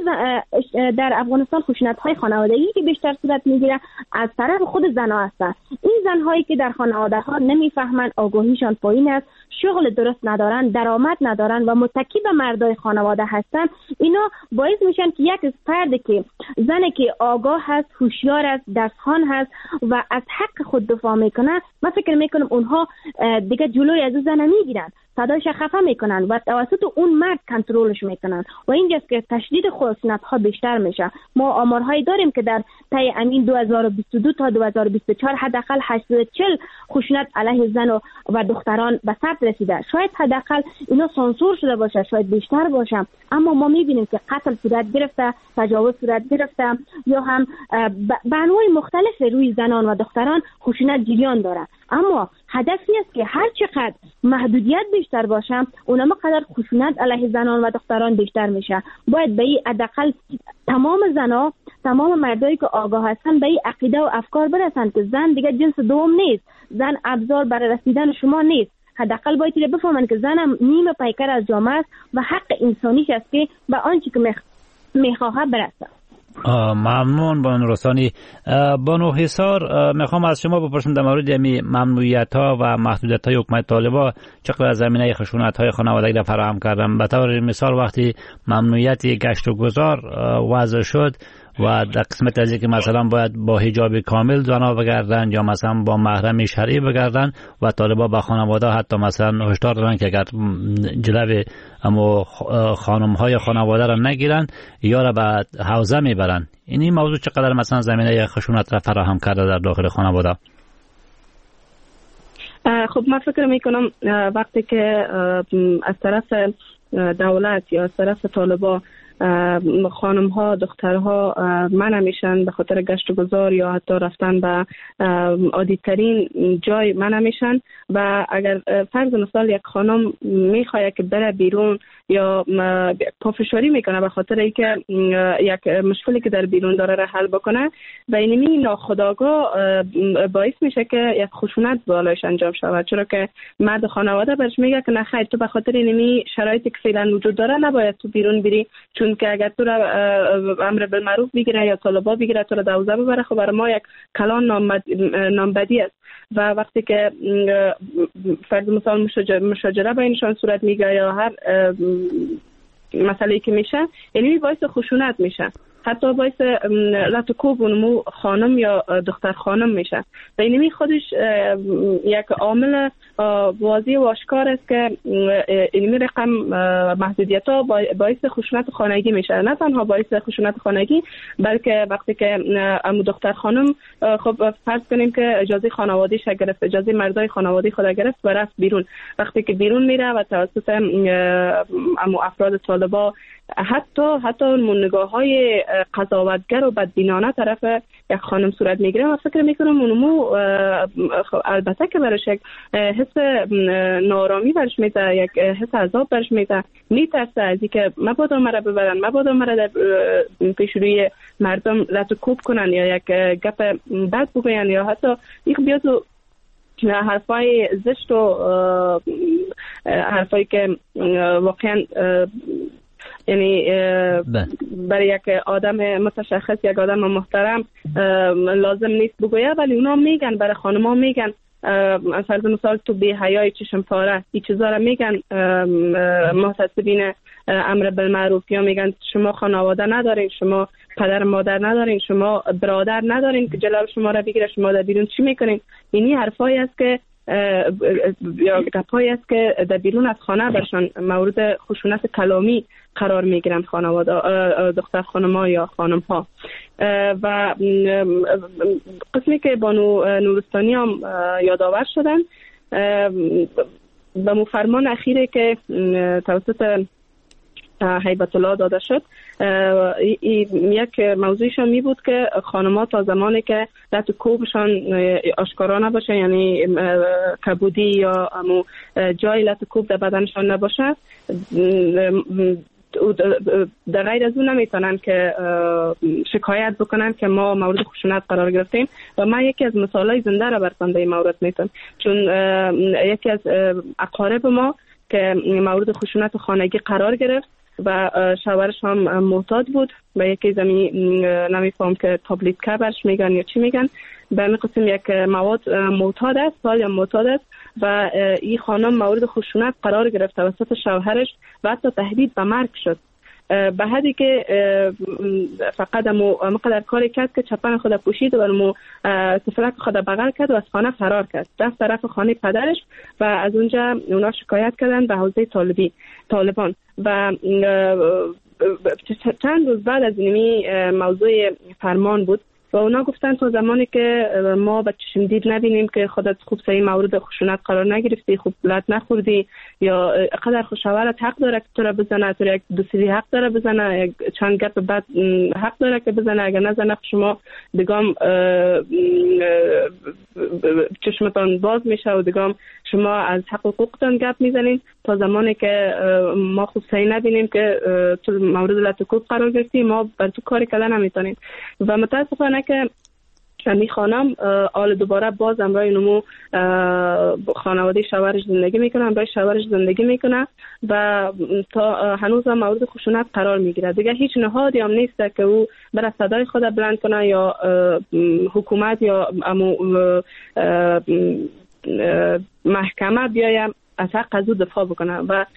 در افغانستان خشونت های خانوادگی که بیشتر صورت میگیره از طرف خود زنها هستند. این زنهایی که در خانواده ها نمیفهمند، آگاهیشان پایین است، شغل درست ندارن، درآمد ندارن و متکی به مردای خانواده هستن، اینا باعث میشن که یک فرد که زنی که آگاه هست، هوشیار است، دستخوان هست و از حق خود دفاع میکنه، من فکر میکنم اونها دیگه جلوی از زن نمیگیرن، صدایش خفه میکنن و توسط اون مرد کنترلش میکنن و اینجاست که تشدید خشونت ها بیشتر میشه. ما آمارهایی داریم که در طی امین دو هزار و بیست و دو تا دو هزار و بیست و چهار حداقل هشتصد و چهل خشونت علیه زن و, و دختران به ثبت رسیده. شاید حداقل اینا سانسور شده باشه، شاید بیشتر باشه، اما ما میبینیم که قتل صورت گرفته، تجاوز صورت گرفته یا هم به انواع مختلف روی زنان و دختران خشونت جریان داره. اما هدفی است که هر چقدر محدودیت بیشتر باشه، اونم قدر خشونت علیه زنان و دختران بیشتر میشه. باید به این حداقل تمام زنا، تمام مردایی که آگاه هستن به این عقیده و افکار برسن که زن دیگه جنس دوم نیست، زن ابزار برای رسیدن شما نیست. حداقل باید بفهمن که زن نیمه پیکر از جامعه است و حق انسانیش است که به آنچه که میخواه برسه. ممنون بانو رستانی. بانو حصار، میخوام از شما بپرسم در مورد می ممنوعیت ها و محدودیت های حکومت طالبان چقدر از زمینه خشونت های خانوادگی را فراهم کردن. به طور مثال وقتی ممنوعیت گشت و گذار وضع شد و در قسمت از اینکه مثلا باید با حجاب کامل زنها بگردن یا مثلا با محرم شرعی بگردن و طالبان با خانواده حتی مثلا هشدار دادن که اگر جلوی اما خانم های خانواده را نگیرن یا را به حوزه میبرن. این موضوع چقدر مثلا زمینه خشونت را فراهم کرده در داخل خانواده؟ خب من فکر میکنم وقتی که از طرف دولت یا از طرف طالبان خانم ها، دخترها منع میشن به خاطر گشت و گذار یا حتی رفتن به عادی ترین جای منع میشن و اگر فرض مثال یک خانم میخواد که بره بیرون یا پافشاری میکنه به خاطر اینکه یک مشکلی که در بیرون داره را حل بکنه و اینمی ناخودآگاه باعث میشه که یک خشونت بالایش انجام شود، چرا که مرد خانواده برش میگه که نه خیر تو به خاطر اینمی شرایطی که فعلا وجود داره نباید تو بیرون بری، چون که اگر تو را امر بالمعروف بگیره یا طالبا بگیره تو را دوزه ببره، خب برای ما یک کلان نامبدی است. و وقتی که فرض مثال مشاجره بینشان صورت میگیره یا هر مسئله که میشه، یعنی باعث خشونت میشه، حتی باعث لطکوب و نمو خانم یا دختر خانم میشه و اینمی خودش یک عامل واضح و آشکار است که اینمی رقم محدودیت ها باعث خشونت خانگی میشه. نه تنها باعث خشونت خانگی بلکه وقتی که امو دختر خانم خب فرض کنیم که اجازه خانوادیش گرفت، اجازه مردای خانوادی خود گرفت و رفت بیرون، وقتی که بیرون میره و توسط امو افراد طالبا حتی حتی نگاه های قضاوتگر و بدبینانه طرف یک خانم صورت میگیره و فکر میکنم اونمو البته که برش یک حس نارامی برش میده، یک حس عذاب برش میده، میترسه از اینکه مبادا مرا ببرن، مبادا مرا در پیش روی مردم لطکوب کنن یا یک گپ بد بگوین یا حتی یک بیاد و حرفای زشت و حرفایی که واقعا یعنی برای یک آدم متشخص، یک آدم محترم لازم نیست بگویه، ولی اونا میگن، برای خانما میگن فرض مثال تو بی حیای چشم پاره این چیزا را میگن محتسبین امر بالمعروف، یا میگن شما خانواده ندارین، شما پدر مادر ندارین، شما برادر ندارین که جلال شما را بگیره، شما در بیرون چی میکنین؟ اینی حرفایی است که یا گپایی است که در بیرون از خانه برشان مورد خشونت کلامی قرار میگیرند خانواده دختر خانم‌ها یا خانم‌ها. و قسمی که بانو نورستانی هم یادآور شدن به مفرمان اخیره که توسط هیبت الله داده شد، یک موضوعشان می بود که خانم‌ها تا زمانی که لط و کوبشان آشکارا نباشه، یعنی کبودی یا امو جای لط و کوب در بدنشان نباشه، در غیر از اون نمیتونن که شکایت بکنن که ما مورد خشونت قرار گرفتیم. و من یکی از مثالای زنده را براتون در این مورد میتونم، چون یکی از اقارب ما که مورد خشونت خانگی قرار گرفت و شوهرش هم معتاد بود و یکی زمین نمیفهم که تابلیتکا برش میگن یا چی میگن، به همین قسم یک مواد معتاد است، حال یا معتاد است و این خانم مورد خشونت قرار گرفت توسط شوهرش و حتی تهدید به مرگ شد، به حدی که فقط مو مقدر کاری کرد که چپن خود پوشید و مو سفرک خود بغل کرد و از خانه فرار کرد، رفت طرف خانه پدرش و از اونجا اونا شکایت کردن به حوزه طالبی طالبان. و چند روز بعد از اینمی موضوع فرمان بود و اونا گفتن تا زمانی که ما به چشم دید نبینیم که خودت خوب سعی مورد خشونت قرار نگرفتی، خوب لط نخوردی یا قدر خوشاورت حق داره که تو را بزنه، تو را یک دو سری حق داره بزنه، چند گپ بعد حق داره که بزنه، اگر نزنه شما دگام چشمتان باز میشه و دگام شما از حق و حقوقتان گپ میزنین تا زمانی که ما خوب سعی نبینیم که تو مورد لط و کوب قرار گرفتی، ما بر تو کاری کردن نمیتونیم. و متاسفانه که می خانم آل دوباره باز امرای نمو خانواده شوهرش زندگی میکنه، امرای شوهرش زندگی میکنه و تا هنوز هم مورد خشونت قرار میگیره. دیگه هیچ نهادی هم نیست که او برای صدای خود بلند کنه یا حکومت یا امو محکمه بیایم از حق از او دفاع بکنه و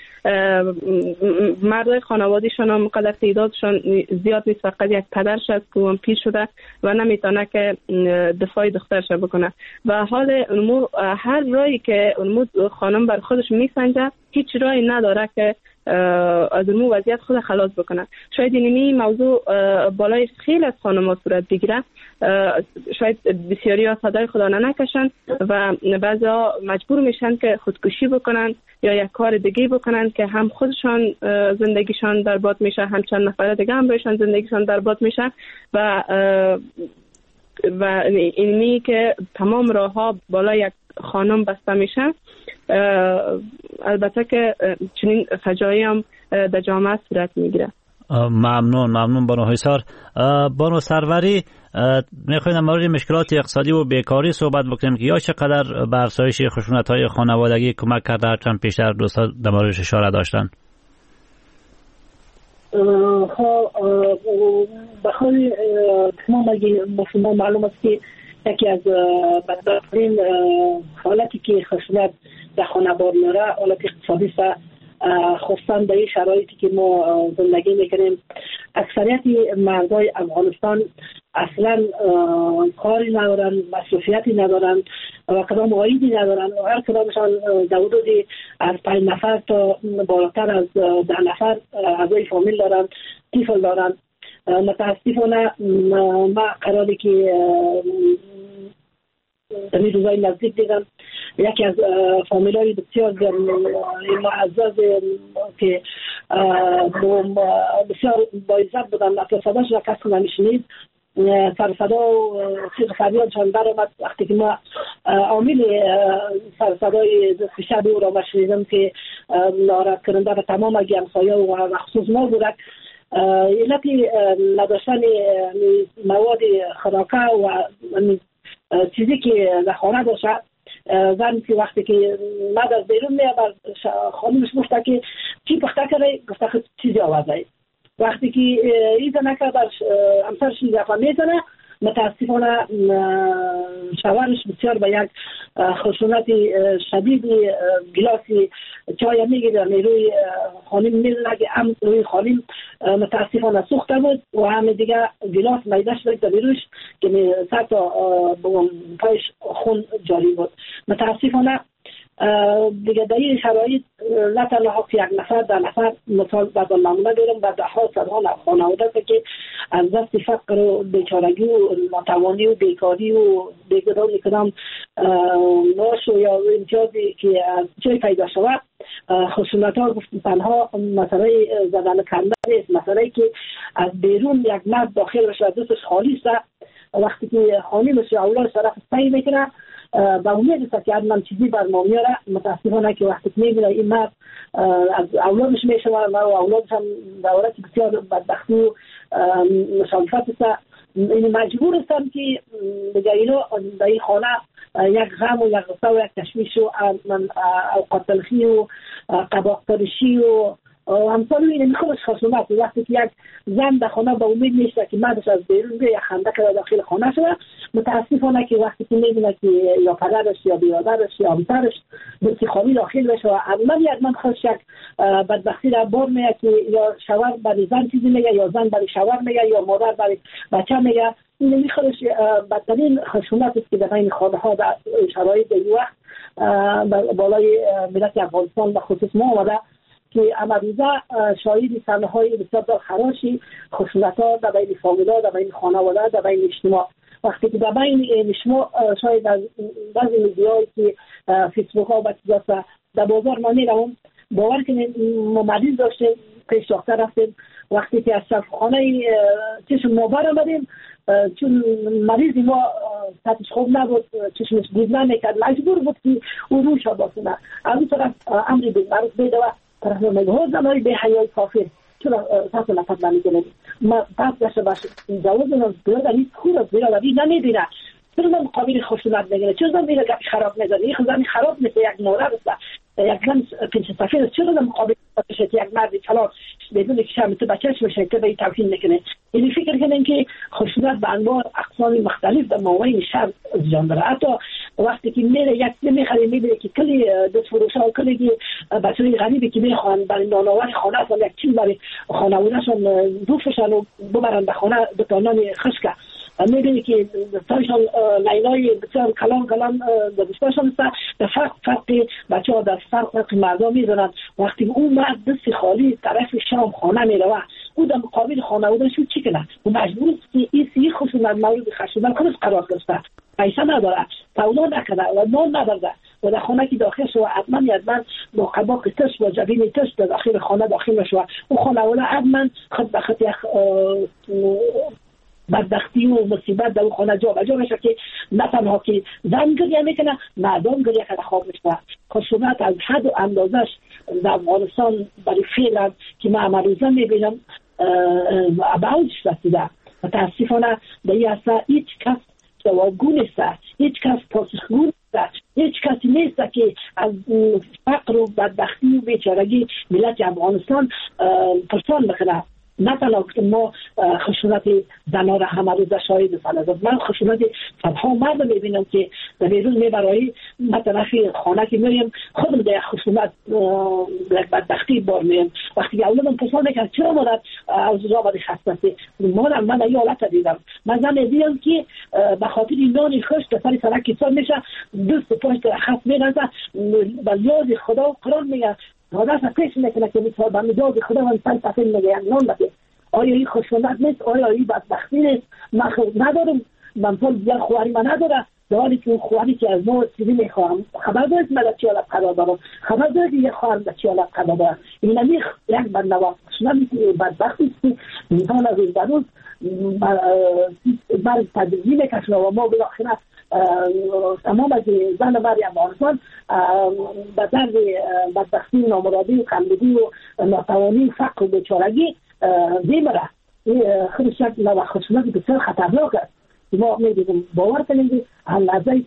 مردای خانوادهشان هم قدر تعدادشان زیاد نیست، فقط یک پدرش است که هم پیر شده و نمیتونه که دفاع دخترش بکنه و حال اونمو هر رایی که اونمو خانم بر خودش میسنجه هیچ رایی نداره که از اونمو وضعیت خود خلاص بکنه. شاید اینمی موضوع بالای خیلی از خانم‌ها صورت بگیره، شاید بسیاری ها صدای خدا نکشن و بعضی ها مجبور میشن که خودکشی بکنن یا یک کار دیگه بکنن که هم خودشان زندگیشان برباد میشه، هم چند نفر دیگه هم بهشان زندگیشان برباد میشه و و اینمی که تمام راه ها بالای یک خانم بسته میشه. البته که چنین فجایعی هم در جامعه صورت میگیره. ممنون ممنون بانو حصار. بانو سروری، میخوایم مورد مشکلات اقتصادی و بیکاری صحبت بکنیم که یا چقدر به افزایش خشونت‌های خانوادگی کمک کرده، چند پیشتر دوستان در موردش اشاره داشتن. خب بخوای تمام اگه مفهوم معلوم است که یکی از بدترین حالتی که خشونت در خانواده داره حالت اقتصادی است، خصوصا در این شرایطی که ما زندگی میکنیم. اکثریت مردای افغانستان اصلا کاری ندارن، مصروفیتی ندارن و کدام عایدی ندارن و هر کدامشان در حدود از پنج نفر تا بالاتر از ده نفر اعضای فامیل دارن، طفل دارن. متاسفانه ما قراری که در این روزای نزدیک دیدم یکی از فامیلای بسیار معزز که بسیار باعزت بودن، اصلا صداش را کسی نمیشنید، سر صدا و سیر فریادشان برآمد وقتی که ما عامل سر صدای دست او را شنیدم که ناراحت کننده به تمام همسایه و خصوص ما بودک. علتی نداشتن مواد خوراکه و چیزی که در خانه باشه، زن که وقتی که مد از بیرون میاد خانمش گفته که چی پخته کرده، گفته که چیزی آورده. وقتی که این زنه که بر همسرش این دفعه میزنه متاسفانه شوهرش بسیار به یک خشونت شدید گلاسی چای میگیره روی خانم میلنگه هم روی خانم متاسفانه سوخته بود و همه دیگه گلاس میدهش بود در روش که سر تا پایش خون جاری بود. متاسفانه دیگه در این شرایط نه تنها یک نفر در نفر مثال بعد نمونه دارم و ده ها صدها خانواده که از دست فقر و بیچارگی و ناتوانی و بیکاری و دیگه کدام معاش و یا امتیازی که از جای پیدا شود خشونت ها گفت تنها مسئله زدن کنده است، مسئله که از بیرون یک مرد داخل بشه دوستش خالی است وقتی که خانمش یا اولادش طرف پی میکنه با امید است که حتما چیزی بر ما میاره. متاسفانه که وقتی که میبینه این مرد از اولادش میشه و اولادش هم دولت بسیار بدبختی و مشالفت است، این مجبور هستم که دیگه اینو در این خانه یک غم و یک غصه و یک تشویش و اوقات تلخی و قباقترشی و همسال این میخوامش خشونت. وقتی که یک زن در خانه با امید میشه که مردش از بیرون به یک خنده که داخل خانه شده، متاسفانه که وقتی که میبینه که یا پدرش یا برادرش یا همسرش بلکی خالی داخل بشه و من یک من خوش یک بدبختی را بار میگه که یا شوهر برای زن چیزی میگه یا زن برای شوهر میگه یا مادر برای بچه میگه. این میخوامش بدترین خشونت است که در این خانه ها در شرایط این وقت بالای ملت افغانستان به خصوص ما آمده که امروزه شاهد صحنه های بسیار خراشی خشونت ها در بین فامیلا، در بین خانواده، در بین اجتماع. وقتی که در بین اجتماع شاید از بعضی میدیایی که فیسبوک ها و چیزا در بازار ما میروم باور کنید ما مریض داشتیم پیش دکتر رفتیم، وقتی که از شفاخانه چشم ما برآمدیم چون مریضی ما سطحش خوب نبود، چشمش دید نمیکرد، مجبور بود که او روش ها باسونه. از اون طرف امری بالمعروف بیده و طرف نمیده ها زنهای به حیای کافر چرا سطح لفت نمیکنه. ما پس داشته باشه جواز از بیادر هیچ خور از بیادر هیچ نمیبینه، چرا من مقابل خشونت میگنه، چرا من میره گفت خراب میزنه. این زن خراب مثل یک مورد است، یک زن پنج سفیر است، چرا من مقابل خشونت یک مرد کلان بدون که شما تو بچه‌ش بشه که به توهین میکنه. این فکر کنن که خشونت به انواع اقسام مختلف در مابین شهر جان داره. حتی وقتی که میره یک میخره میبینه که کلی دست فروشا و کلی بچه‌های غریبی که میخوان برای نانآور خانه اصلا یک چیز برای خانواده‌شون دوفشن و ببرن به خانه به تانان خشکه میبینی که تایشان لینای بسیار کلام کلام دستشان است. در فرق فرق بچه ها در فرق فرق مردم میزنند. وقتی اون مرد دست خالی طرف شام خانه میروه او در مقابل خانواده‌اش چی کنه؟ او مجبور است که این سی خشونت مورد خشونت خودش قرار گرفته، پیسه نداره، سودا نکنه و نان نداره و در خانه که داخل شو حتما حتما با قباق تش و جبین تش در داخل خانه داخل شو او خانواده حتما خود به خود یک بدبختی و مصیبت در اون خانه جا بجا بشه که نه تنها که زن گریه میکنه مردم گریه کنه خواب میشه. خشونت از حد و اندازش در افغانستان برای فعلا که من امروزه میبینم ابعادش رسیده. متاسفانه در این اصلا هیچ کس جوابگو نیست، هیچ کس پاسخگو نیست، هیچ کسی نیست که از فقر و بدبختی و بیچارگی ملت افغانستان پرسان بکنه. نه تنها که ما خشونت زنها را همه روز شاهد هستند، من خشونت صدها مرد میبینم که در بیرون میبرایی مثلا خانه که میریم خودم در خشونت بدبختی بار میم. وقتی اولادم پرسان میکنم چرا مادر از روز آمده خسته هستی، مادر من این حالت دیدم، من زن دیدم که به خاطر نان خوش در سر سرک کسان میشه دست پشت خط میرنزه و یاد خدا و قرآن میگه حالا پیش میکنه که مثلا به مجاز خدا من پنج صفحه میگه یک نان بده. آیا این خشونت نیست؟ آیا این بدبختی نیست؟ من ندارم، من پول دیگر خواری من نداره، در حالی که اون خواری که از ما چیزی میخواهم خبر دارید من در چی حالت قرار دارم، خبر دارید یک خواهرم در چی حالت قرار دارم. این نمیخ یک بدنواز خشونت نیست، بدبختی است. انسان از این درون بر تدریجی میکشنه و ما بالاخره تمام از زن و مرد افغانستان به درد بدبختی و نامرادی و کمبودی و ناتوانی و فقر و بیچارگی میمره. خودش یک نوع خشونت بسیار خطرناک است. ما میدونیم باور کنیم که لحظه‌ای که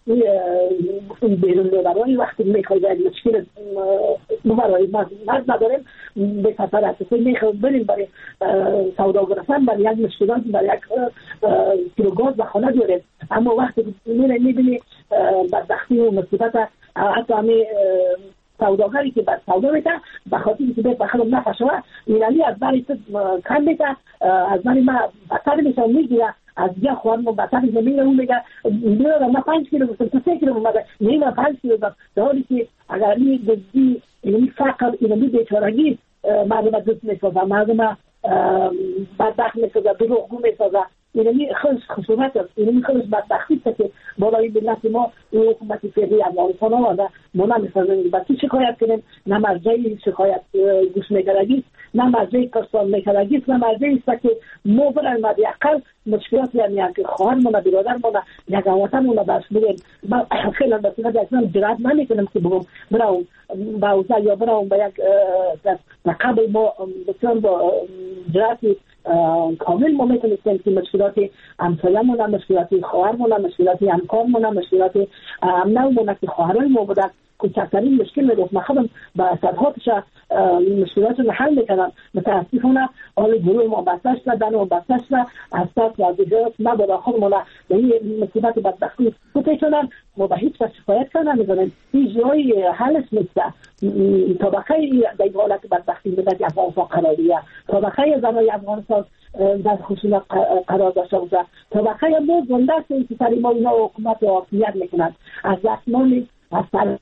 گفتم بیرون برای وقتی میخواید یک مشکل برای مرد نداریم به سفر اساسی میخوایم بریم برای سوداگر رفتن برای یک مشکلات برای یک کیلو گاز به خانه بیاریم، اما وقتی میره میبینی بدبختی و مصیبت حتی همه سوداگری که بر سودا میده به خاطر اینکه به خودم نفشوه اینالی از بری کم میده از بری ما بطر میشه میگیره از یا خوان ما بطر زمین رو میگه میگه ما پنج کیلو بسیم تو سه کیلو بمده نیمه پنج کیلو بسیم در حالی که اگر این دزدی اینمی فقر اینمی بیچارگی مردم دست میسازه مردم بدبخت میسازه دروغگو میسازه اینمی خلص خصومت است اینمی خلص بدبختی است که بالای ملت ما این حکومت فعلی افغانستان آورده ما نمی‌فهمیم با کی شکایت کنیم، نه مرجعی شکایت گوش می‌کردگی نه مرجعی کارسان می‌کردگی نه مرجعی است که ما برای ما اقل مشکلات یعنی که خواهرمون برادرمون یک وطنمون بس بگیم ما خیلی مثلا داشتم جرأت نمی‌کنم که بگم براون با اوضاع یا براون با یک قبل ما بسیار با جرأت کامل ما میتونستیم که مشکلات همسایه‌مون، مشکلات خواهرمون، مشکلات همکارمون، مشکلات همنوعمون که خواهرای ما بودن کوچکترین مشکل میگفت ما خودم با صدهاتش مشکلات رو حل میکنم. متاسفانه حال گروه ما بسش دادن و بسش اساس و دیگرات نبوده خودمون به این مصیبت بدبختی بتیشونن ما به هیچ وجه شکایت کنم میزنیم هیچ جایی حلش نیست. طبقه در حالت بدبختی ملت افغانستان قراریه، طبقه زنای افغانستان در خصوص قرار داشته بوده، طبقه ما گنده است که سری ما اینا حکومت و حاکمیت میکنند از دستمان از سر.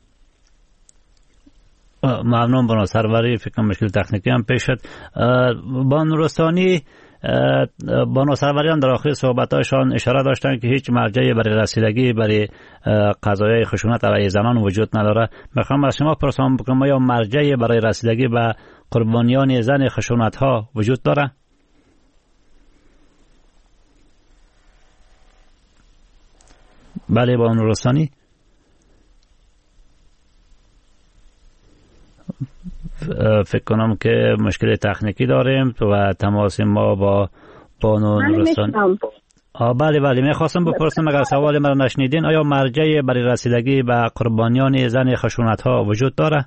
ممنون بانو سروری. فکر کنم مشکل تکنیکی هم پیش شد. بانو رستانی، بانو سروریان در آخر صحبتاشان اشاره داشتن که هیچ مرجعی برای رسیدگی برای قضایای خشونت علیه زنان وجود نداره. میخوام از شما پرسم بکنم آیا مرجعی برای رسیدگی به قربانیان زن خشونت ها وجود داره؟ بله بانو رستانی. فکر کنم که مشکل تکنیکی داریم و تماس ما با بانو رستانی. بله بله میخواستم بپرسم اگر سوال مرا نشنیدین آیا مرجعی برای رسیدگی به قربانیان زن خشونت ها وجود داره؟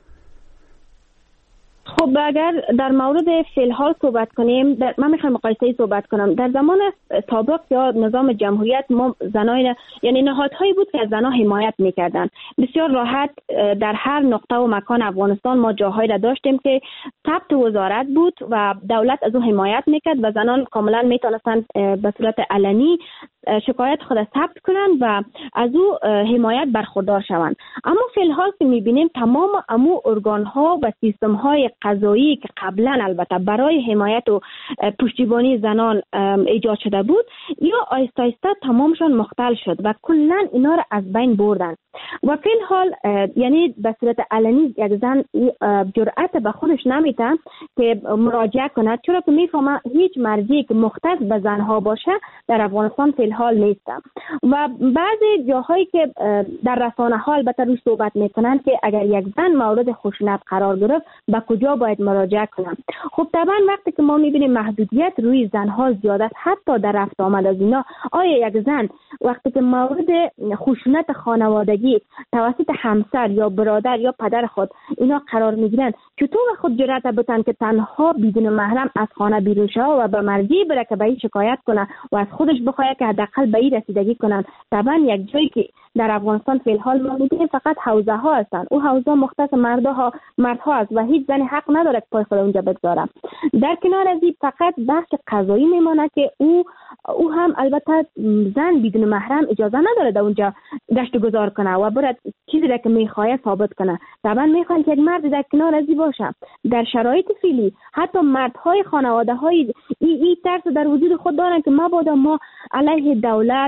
خب اگر در مورد فعل حال صحبت کنیم، من میخوام مقایسه‌ای صحبت کنم. در زمان سابق یا نظام جمهوریت ما زنای یعنی نهادهایی بود که از زنها حمایت میکردن. بسیار راحت در هر نقطه و مکان افغانستان ما جاهایی را داشتیم که ثبت وزارت بود و دولت از اون حمایت میکرد و زنان کاملا میتونستن به صورت علنی شکایت خود ثبت کنند و از او حمایت برخوردار شوند. اما فی الحال که میبینیم تمام امو ارگان ها و سیستم های قضایی که قبلا البته برای حمایت و پشتیبانی زنان ایجاد شده بود یا آیسته آیسته تمامشان مختل شد و کلا اینا را از بین بردن و فی الحال یعنی به صورت علنی یک زن جرأت به خودش نمیده که مراجعه کند، چرا که میفهمه هیچ مرجعی که مختص به زنها باشه در افغانستان فی الحال نیست. و بعضی جاهایی که در رسانه ها البته روش صحبت میکنند که اگر یک زن مورد خشونت قرار گرفت به کجا باید مراجعه کنم. خب طبعا وقتی که ما میبینیم محدودیت روی زنها زیاده است حتی در رفت آمد از اینا، آیا یک زن وقتی که مورد خشونت خانوادگی توسط همسر یا برادر یا پدر خود اینا قرار میگیرن چطور خود جرأت بتن که تنها بدون محرم از خانه بیرون شه و به مرجع بره که به این شکایت کنه و از خودش بخواد که حداقل به این رسیدگی کنن؟ طبعا یک جایی که در افغانستان فی الحال ما می‌بینیم فقط حوزه ها هستن، او حوزه مختص مردها مردها است و هیچ زنی حق نداره که پای خود اونجا بگذاره. در کنار از این فقط بخش قضایی میمونه که او او هم البته زن بدون محرم اجازه نداره در اونجا گشت و گذار کنه و برای چیزی را که میخواد ثابت کنه. طبعا میخوان که یک مرد در کنار از این باشه. در شرایط فعلی حتی مردهای خانواده های این ای ترس در وجود خود دارن که مبادا ما علیه دولت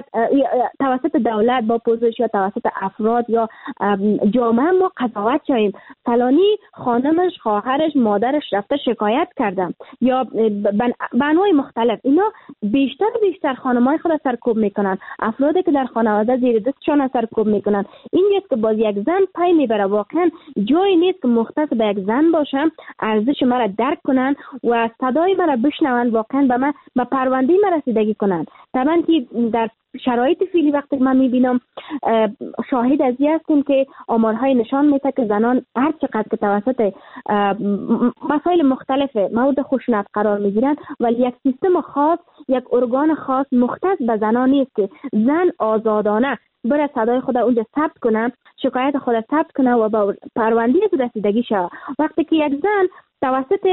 توسط دولت با پوزش یا توسط افراد یا جامعه ما قضاوت شویم، فلانی خانمش خواهرش مادرش رفته شکایت کردم یا به انواع مختلف. اینا بیشتر بیشتر خانمای خود سرکوب میکنن، افرادی که در خانواده زیر دستشان سرکوب میکنن. این است که باز یک زن پای میبره. واقعا جایی نیست که مختص به یک زن باشم ارزش مرا درک کنن و صدای مرا بشنون، واقعا به من به پرونده مرا رسیدگی کنن. طبعا که در شرایط فعلی وقتی من میبینم شاهد از این هستیم که آمارهای نشان میده که زنان هر چقدر که توسط مسائل مختلف مورد خشونت قرار میگیرن، ولی یک سیستم خاص، یک ارگان خاص مختص به زنان نیست که زن آزادانه بره صدای خود اونجا ثبت کنه، شکایت خود ثبت کنه و با پرونده رسیدگی شه. وقتی که یک زن توسط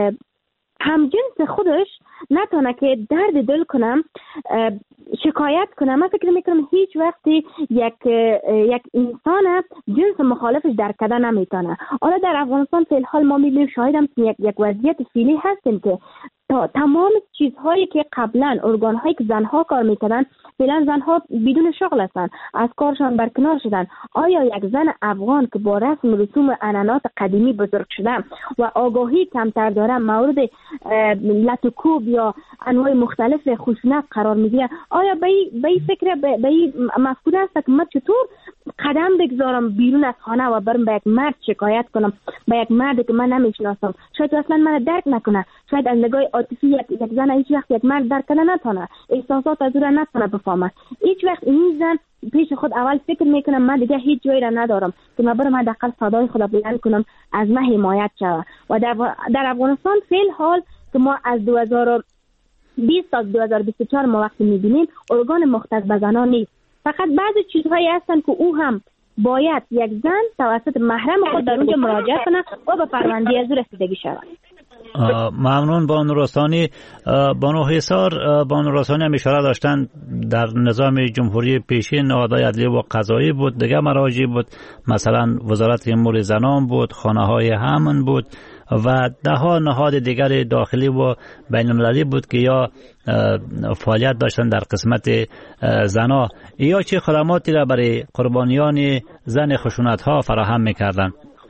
همجنس خودش نتونه که درد دل کنم شکایت کنم، من فکر میکنم هیچ وقتی یک یک انسان جنس مخالفش درک کرده نمیتونه. حالا در افغانستان فی الحال ما میبینیم شاهدم یک یک وضعیت فعلی هستیم که تمام چیزهایی که قبلا ارگان‌هایی که زنها کار میکردن فعلا زنها بدون شغل هستن، از کارشان برکنار شدن. آیا یک زن افغان که با رسم رسوم عنعنات قدیمی بزرگ شده و آگاهی کمتر داره مورد لط و کوب یا انواع مختلف خشونت قرار میگیره، آیا به این فکر به این مفکوره است که من چطور قدم بگذارم بیرون از خانه و برم به یک مرد شکایت کنم، به یک مردی که من نمیشناسم، شاید اصلا من درک نکنه، شاید از نگاه عاطفی یک یک زن هیچ وقت یک مرد درک نتونه، احساسات از او را نتونه بفهمه. هیچ وقت این زن پیش خود اول فکر میکنم من دیگه هیچ جایی را ندارم که من برم حداقل صدای خود بلند کنم از من حمایت شود. و در در افغانستان فی الحال که ما از دو هزار و بیست تا دو هزار و بیست و چهار ما وقتی میبینیم ارگان مختص به زنان نیست، فقط بعضی چیزهایی هستن که او هم باید یک زن توسط محرم خود در اونجا مراجعه کنه و به پرونده از رسیدگی شود. ممنون بانو رستانی. بانو حصار بانو رستانی هم اشاره داشتن در نظام جمهوری پیشین نهادهای عدلیه و قضایی بود، دیگه مراجع بود، مثلا وزارت امور زنان بود، خانه های امن بود و ده ها نهاد دیگر داخلی و بین المللی بود که یا فعالیت داشتن در قسمت زنا. یا چه خدماتی را برای قربانیان زن خشونت ها فراهم میکردن؟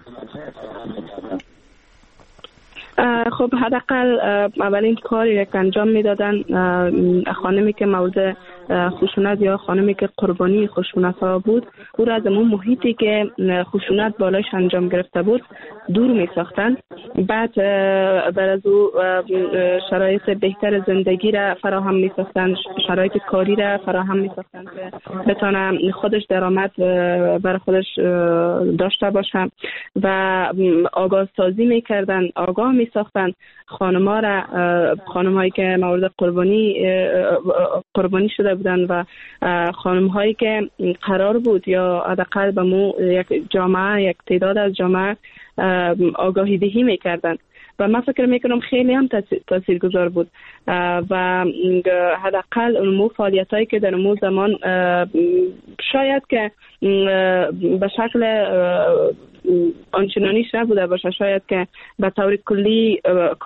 خب حداقل اولین کاری که انجام میدادن خانمی که مورد خشونت یا خانمی که قربانی خشونت ها بود او را از اون محیطی که خشونت بالایش انجام گرفته بود دور می ساختن. بعد بر از او شرایط بهتر زندگی را فراهم می ساختن، شرایط کاری را فراهم می ساختن که بتونه خودش درآمد بر خودش داشته باشه و آگاه سازی می کردن، آگاه می ساختن خانم‌ها را، خانم‌هایی که مورد قربانی قربانی شده بودن و خانم‌هایی که قرار بود یا حداقل به مو یک جامعه یک تعداد از جامعه آگاهی دهی می‌کردند و من فکر میکنم خیلی هم تاثیرگذار بود و حداقل اون فعالیتایی که در اون زمان شاید که به شکل آنچنانیش نبوده باشه، شاید که به طور کلی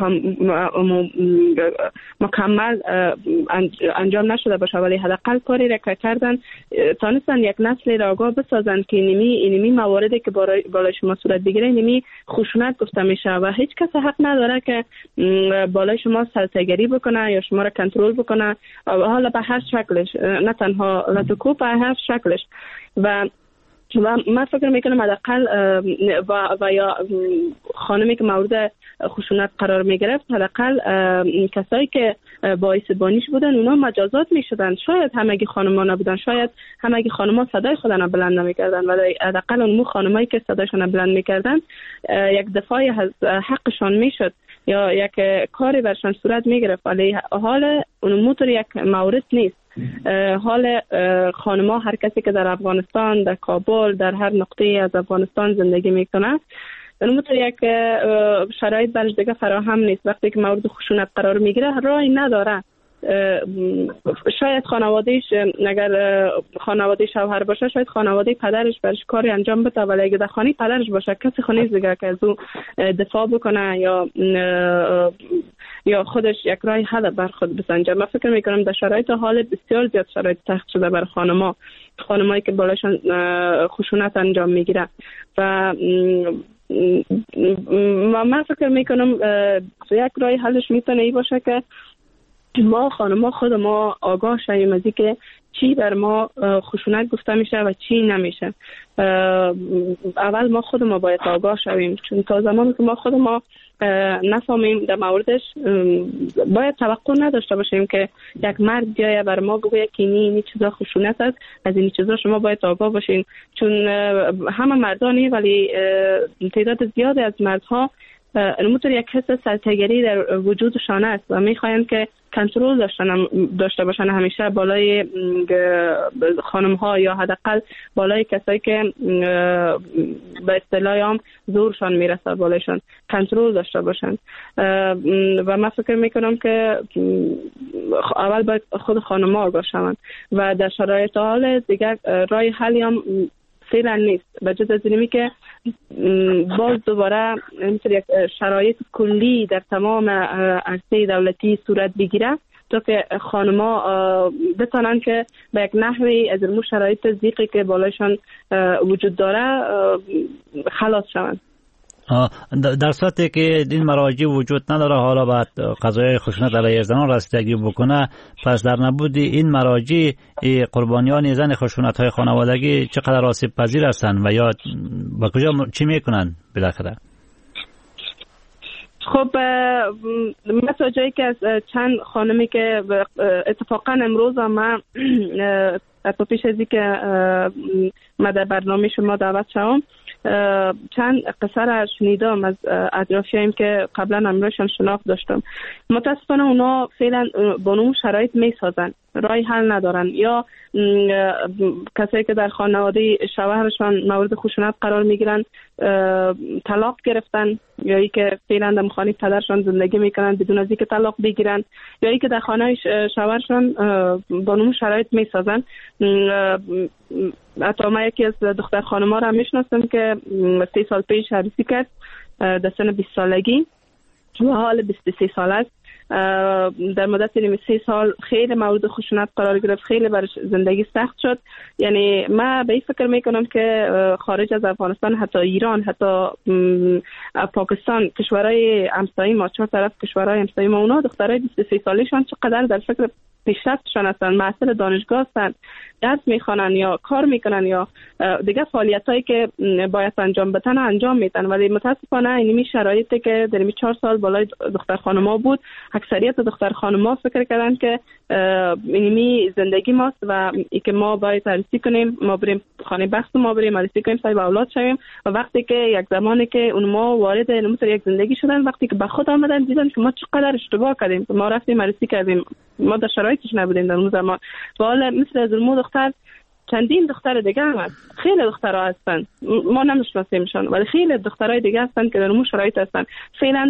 مکمل انجام نشده باشه، ولی حداقل کاری را که کردن تانستن یک نسل را آگاه بسازن که اینمی اینمی مواردی که بالای شما صورت بگیره اینمی خشونت گفته میشه و هیچ کس حق نداره که بالای شما سلطه‌گری بکنه یا شما را کنترل بکنه، حالا به هر شکلش، نه تنها لطکو، به هر شکلش. و و من فکر میکنم حداقل و, و یا خانمی که مورد خشونت قرار میگرفت حداقل کسایی که باعث بانیش بودن اونا مجازات میشدن. شاید همگی خانم‌ها نبودن، شاید همگی خانم‌ها صدای خودشون بلند نمیکردن، ولی حداقل اون خانمایی که صدایشون بلند میکردن یک دفاعی از حقشان میشد یا یک کاری برشان صورت میگرفت، ولی حال اون موتور یک مورد نیست. حال خانم‌ها، هر کسی که در افغانستان، در کابل، در هر نقطه از افغانستان زندگی میکنه، در اون یک شرایط برش دیگه فراهم نیست. وقتی که مورد خشونت قرار میگیره راهی نداره. شاید خانوادهش، اگر خانواده شوهر باشه، شاید خانواده پدرش برش کاری انجام بده، ولی اگه در خانه پدرش باشه کسی خونیز دیگه که از او دفاع بکنه یا یا خودش یک راه حل بر خود بسنجه. من فکر میکنم در شرایط حال بسیار زیاد شرایط سخت شده بر خانما خانمایی که بالاشان خشونت انجام میگیره و من فکر میکنم یک راه حلش میتونه ای باشه که ما خانم‌ها خود ما آگاه شویم از اینکه چی بر ما خشونت گفته میشه و چی نمیشه. اول ما خود ما باید آگاه شویم، چون تا زمانی که ما خود ما نفهمیم در موردش، باید توقع نداشته باشیم که یک مرد بیایه بر ما بگویه که این این چیزا خشونت است، از این چیزا شما باید آگاه باشین. چون همه مردانی ولی تعداد زیادی از مردها نمونطور یک حس سلطه‌گری در وجودشان است و میخواین که کنترل داشتن داشته باشن همیشه بالای خانم ها یا حداقل بالای کسایی که به اصطلاح هم زورشان میرسه بالایشان کنترل داشته باشن. و من فکر میکنم که اول باید خود خانم ها آگاه شوند و در شرایط حال دیگر رای حلی هم فعلا نیست، به جز از اینمی که باز دوباره یک شرایط کلی در تمام عرصه دولتی صورت بگیره تا که خانم‌ها بتانن که به یک نحوی از اون شرایط ضیقی که بالایشان وجود داره خلاص شوند. در صورتی که این مراجع وجود نداره، حالا بعد قضایای خشونت علیه زنان رسیدگی بکنه، پس در نبود این مراجع قربانیان زن خشونت های خانوادگی چقدر آسیب پذیر هستند و یا با کجا چی میکنن بالاخره؟ خب من تا جایی که از چند خانمی که اتفاقا امروز ما تا پیش از که من در برنامه شما دعوت شدم چند قصه را شنیدم از اطرافیانم که قبلا امروزشان شناخت داشتم. متاسفانه اونا فعلا با اون شرایط می سازن، رای حل ندارن، یا کسایی که در خانواده شوهرشان مورد خشونت قرار میگیرن طلاق گرفتن، یا ای که فعلا در خانه پدرشان زندگی میکنن بدون از اینکه طلاق بگیرن، یا ای که در خانه شوهرشان با اون شرایط می سازن. حتی من یکی از دختر خانم‌ها را میشناسم که سه سال پیش عروسی کرد در سن بیست سالگی و حال بیست و سه سال است. در مدت سه سال خیلی مورد خشونت قرار گرفت، خیلی برای زندگی سخت شد. یعنی من به این فکر میکنم که خارج از افغانستان، حتی ایران، حتی پاکستان، کشورهای همسایه ما، چهار طرف کشورهای همسایه ما، اونا دخترای بیست و سه سالشان چقدر در فکر پیشرفتشان هستن، محصل دانشگاه هستن، درس میخوانن یا کار میکنن یا دیگه فعالیتایی که باید انجام بدن انجام میدن. ولی متاسفانه اینمی شرایطی که در این چهار سال بالای دختر خانم‌ها بود، اکثریت دختر خانم‌ها فکر کردن که اینمی زندگی ماست و ای که ما باید عروسی کنیم، ما بریم خانه بخت، ما بریم عروسی کنیم، صاحب اولاد شویم. و وقتی که یک زمانی که اون ما وارد نموذج یک زندگی شدن، وقتی که به خود آمدن دیدن که ما چقدر اشتباه کردیم، ما رفتیم عروسی کردیم، ما در شرایطش نبودیم در اون زمان. و حالا مثل از اون دختر چندین دختر دیگه هم هست، خیلی دخترها هستن ما نمیشناسیمشون، ولی خیلی دخترای دیگه هستن که در اون شرایط هستن. فعلا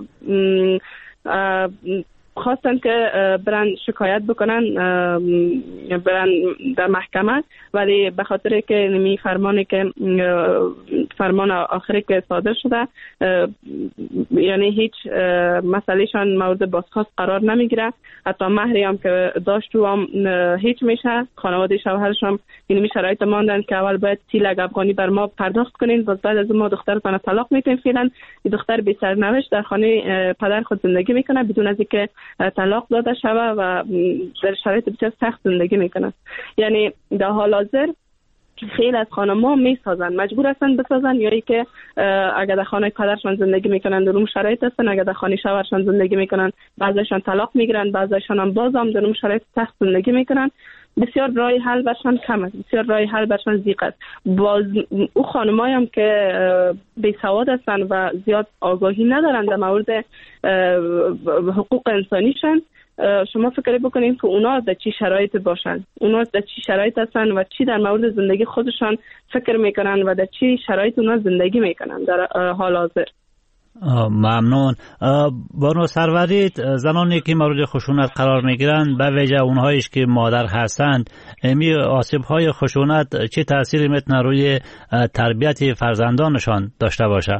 خواستن که برن شکایت بکنن، برن در محکمه، ولی به خاطر که نمی فرمانی که فرمان آخری که صادر شده، یعنی هیچ مسئلهشان مورد بازخواست قرار نمیگیره. حتی مهری هم که داشت رو هم هیچ میشه. خانواده شوهرش هم اینمی شرایط ماندن که اول باید سی لک افغانی بر ما پرداخت کنین، باز بعد از ما دخترتان طلاق میتین. فعلا این دختر بی سرنوشت در خانه پدر خود زندگی میکنه بدون از اینکه طلاق داده شوه و در شرایط بسیار سخت زندگی میکنه. یعنی در حال حاضر خیلی از خانم‌ها میسازن، مجبور هستن بسازن، یا ای که اگر در خانه پدرشان زندگی میکنن در اون شرایط هستن، اگر در خانه شوهرشان زندگی میکنن بعضیشان طلاق میگیرن، بعضیشان هم باز هم در اون شرایط سخت زندگی میکنن. بسیار رای حل برشان کم است، بسیار رای حل برشان ضیق است. باز او خانمایی هم که بی سواد هستن و زیاد آگاهی ندارن در مورد حقوق انسانیشان، شما فکر بکنید که اونا در چی شرایط باشن، اونا در چی شرایط هستن و چی در مورد زندگی خودشان فکر میکنن و در چی شرایط اونا زندگی میکنن در حال حاضر. ممنون. بانو سرورید، زنانی که مورد خشونت قرار میگیرند به ویژه اونهایش که مادر هستند، می آسیب های خشونت چه تأثیری میتونه روی تربیت فرزندانشان داشته باشه؟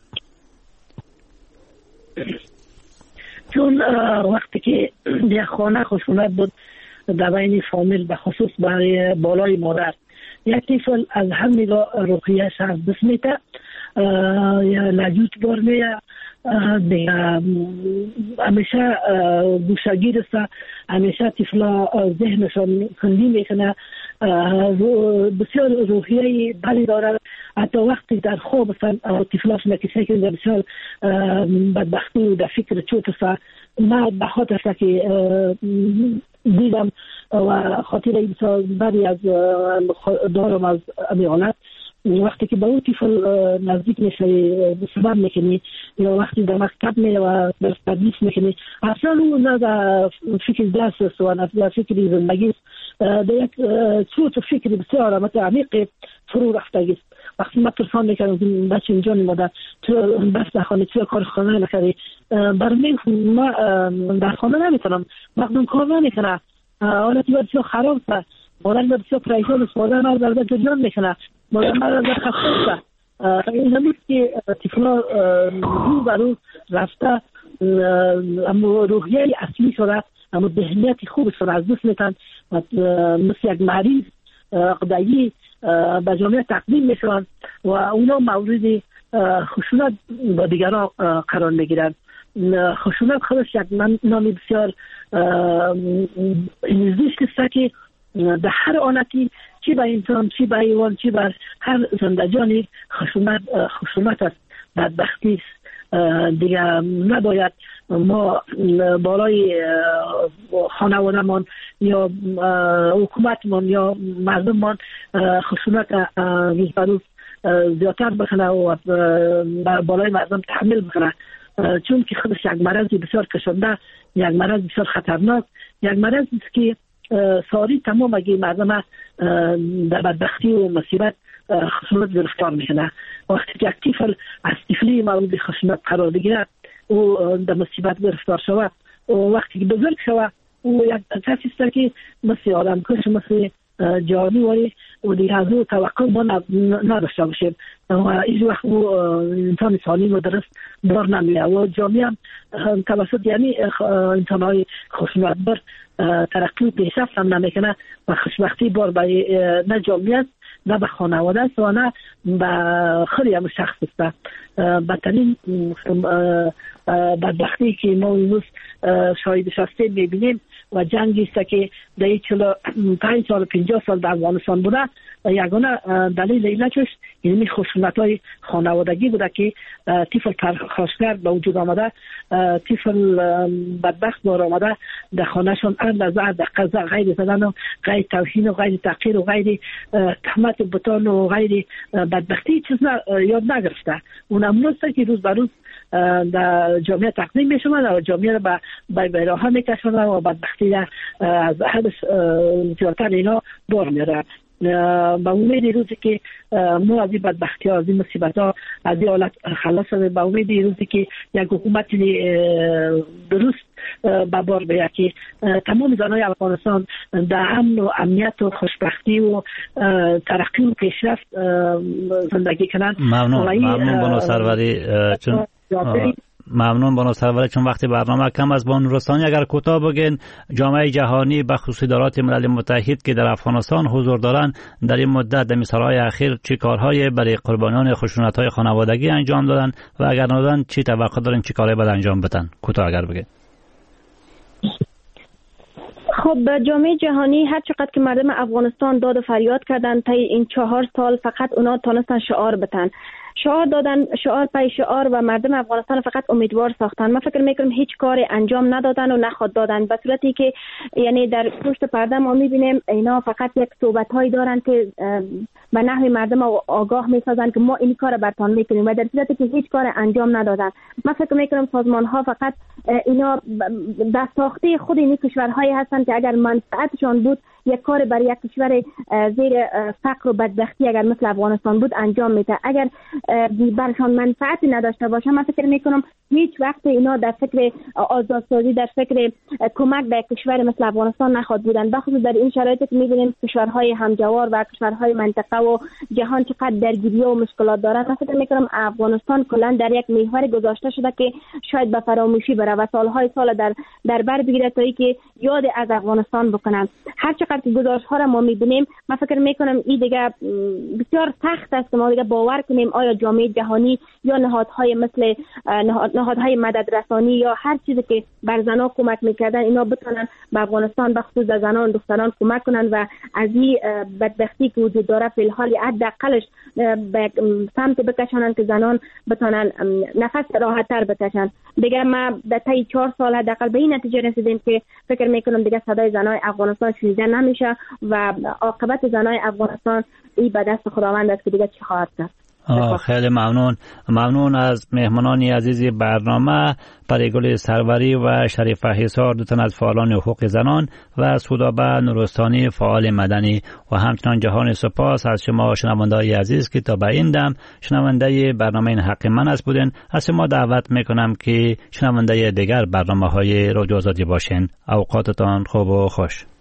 چون وقتی که در خانه خشونت بود در بین فامیل، به خصوص برای بالای مادر، یک طفل از همین روحیه‌اش از دست میده لجوت بار میه دیگه همیشه گوشگیر است، همیشه طفلا ذهنشان خندی میکنه، بسیار روحیه بلی داره. حتی وقتی در خواب است طفلاش نکشه که بسیار بدبختی و در فکر چوت است. من به خاطر است که دیدم و خاطر بسیار بری از دارم از امیانت، وقتی که به اون طفل نزدیک میشه سبب میکنی یا وقتی در مکتب میره و در تدریس میکنی، اصلا اون نه در فکر درس است و نه در فکر زندگی است، در یک صورت فکر بسیار عمیق فرو رفته است. وقتی من ترسان میکنم بچه اینجا نیماده تو بس نخوانی، تو کار خانه نکردی، برمی ما در خانه نمیتونم، مقدم کار نمیکنه، حالتی بسیار خراب است، مادر بسیار پریشان است، مادر من در در جان میکنه، مادر من در خسته است. این همیست که طفلا رو برو رفته، اما روحیه اصلی شده، اما ذهنیت خوب شده از دست میتن، مثل یک مریض عقده‌ای به جامعه تقدیم میشوند و اونا مورد خشونت با دیگران قرار میگیرند. خشونت خودش یک نامی بسیار زشت است که در هر آنتی، چی به انسان، چی به حیوان، چی به هر زندگانی خشونت خشونت است، بدبختی است. دیگه نباید ما بالای خانواده‌مان یا حکومتمان یا مردممان خشونت روز به روز زیادتر بکنه و بالای مردم تحمل بکنه، چون که خودش یک مرض بسیار کشنده، یک مرض بسیار خطرناک، یک مرض است که ساری تمام اگه مردم در بدبختی و مصیبت خشونت گرفتار میکنه. وقتی که یک طفل از طفلی مورد خشونت قرار بگیره او در مصیبت گرفتار شود، و وقتی که بزرگ شود او یک کسی است که مثل آدم کش، مثل جانوری و دیگه از او توقع ما نداشته باشیم و ایش وقت او انسان سالم و درست بار نمیه و جامعه هم توسط یعنی انسان های خشونت بر ترقی و پیشرفت هم نمیکنه و خوشبختی بار به نه جامعه است، نه به خانواده است و نه به خیلی هم شخص است. بدترین بدبختی که ما امروز شاهدش هستیم میبینیم و جنگی است که در چهل و پنج سال پنجاه سال در افغانستان بوده و یگانه دلیل اینچش یعنی خشونت های خانوادگی بوده که طفل پرخاشگر به وجود آمده، طفل بدبخت بار آمده در خانهشان اندازه در قضا غیر زدن و غیر توهین و غیر تحقیر و غیر تهمت بتان و غیر بدبختی چیز یاد نگرفته. اون امروز که روز به روز در جامعه تقدیم میشوند و جامعه را به بیراه میکشوند و بدبختی از حدش زیادتر اینا بار میاره. با امید روزی که ما از این بدبختی ها، از این مصیبت ها، از این حالت خلاص شدیم، با امید روزی که یک حکومت درست به بار بیاید که تمام زنای افغانستان در امن و امنیت و خوشبختی و ترقی و پیشرفت زندگی کنند. ممنون ممنون بانو سروری، چون ممنون بانو سروری، چون وقتی برنامه کم از بانو رستانی اگر کوتاه بگین جامعه جهانی به خصوص ادارات ملل متحد که در افغانستان حضور دارند در این مدت در سالهای اخیر چه کارهای برای قربانیان خشونت‌های خانوادگی انجام دادن و اگر ندادن چی توقع دارین چه کارهای باید انجام بدن؟ کوتاه اگر بگین. خب جامعه جهانی هر چقدر که مردم افغانستان داد و فریاد کردن تا این چهار سال فقط اونا تونستن شعار بتن، شعار دادن، شعار پای شعار و مردم افغانستان فقط امیدوار ساختن. من فکر میکنم هیچ کار انجام ندادن و نخواد دادن، به صورتی که یعنی در پشت پرده ما میبینیم اینا فقط یک صحبت هایی دارن که به نحوی مردم آگاه میسازن که ما این کار برتان میکنیم و در صورتی که هیچ کار انجام ندادن. من فکر میکنم سازمان ها فقط اینا در ساخته خود این کشورهایی هستن که اگر منفعتشان بود یک کار برای یک کشور زیر فقر و بدبختی اگر مثل افغانستان بود انجام میده. اگر برشان منفعتی نداشته باشه من فکر میکنم هیچ وقت اینا در فکر آزادسازی، در فکر کمک به کشور مثل افغانستان نخواد بودن، بخصوص در این شرایطی که می‌بینیم کشورهای همجوار و کشورهای منطقه و جهان چقدر درگیری و مشکلات دارند. من فکر می‌کنم افغانستان کلاً در یک محور گذاشته شده که شاید به فراموشی بره و سالهای سال در در بر بگیره تا اینکه یاد از افغانستان بکنن. هر چقدر که گزارش‌ها را ما می‌بینیم، من فکر می‌کنم این دیگه بسیار سخت است که ما دیگه باور کنیم آیا جامعه جهانی یا نهادهای مثل نهادهای مددرسانی یا هر چیزی که بر زنان کمک می‌کردن اینا بتونن به افغانستان بخصوص زنان و دختران کمک کنن و از این بدبختی که وجود داره فی الحال حداقلش به سمت بکشونن که زنان بتونن نفس راحت‌تر بکشن. دیگه ما در طی چهار سال حداقل به این نتیجه رسیدیم که فکر میکنم دیگه صدای زنای افغانستان شنیده نمیشه و عاقبت زنای افغانستان این به دست خداوند است که دیگه چی خواهد کرد. خیلی ممنون ممنون از مهمانان عزیز برنامه، پریگل سروری و شریفه حصار، دو تن از فعالان حقوق زنان، و سودابه نورستانی فعال مدنی، و همچنان جهان سپاس از شما شنونده‌های عزیز که تا به این دم شنونده برنامه این حق من است بودین. از شما دعوت میکنم که شنونده دیگر برنامه‌های رادیو آزادی باشین. اوقاتتان خوب و خوش.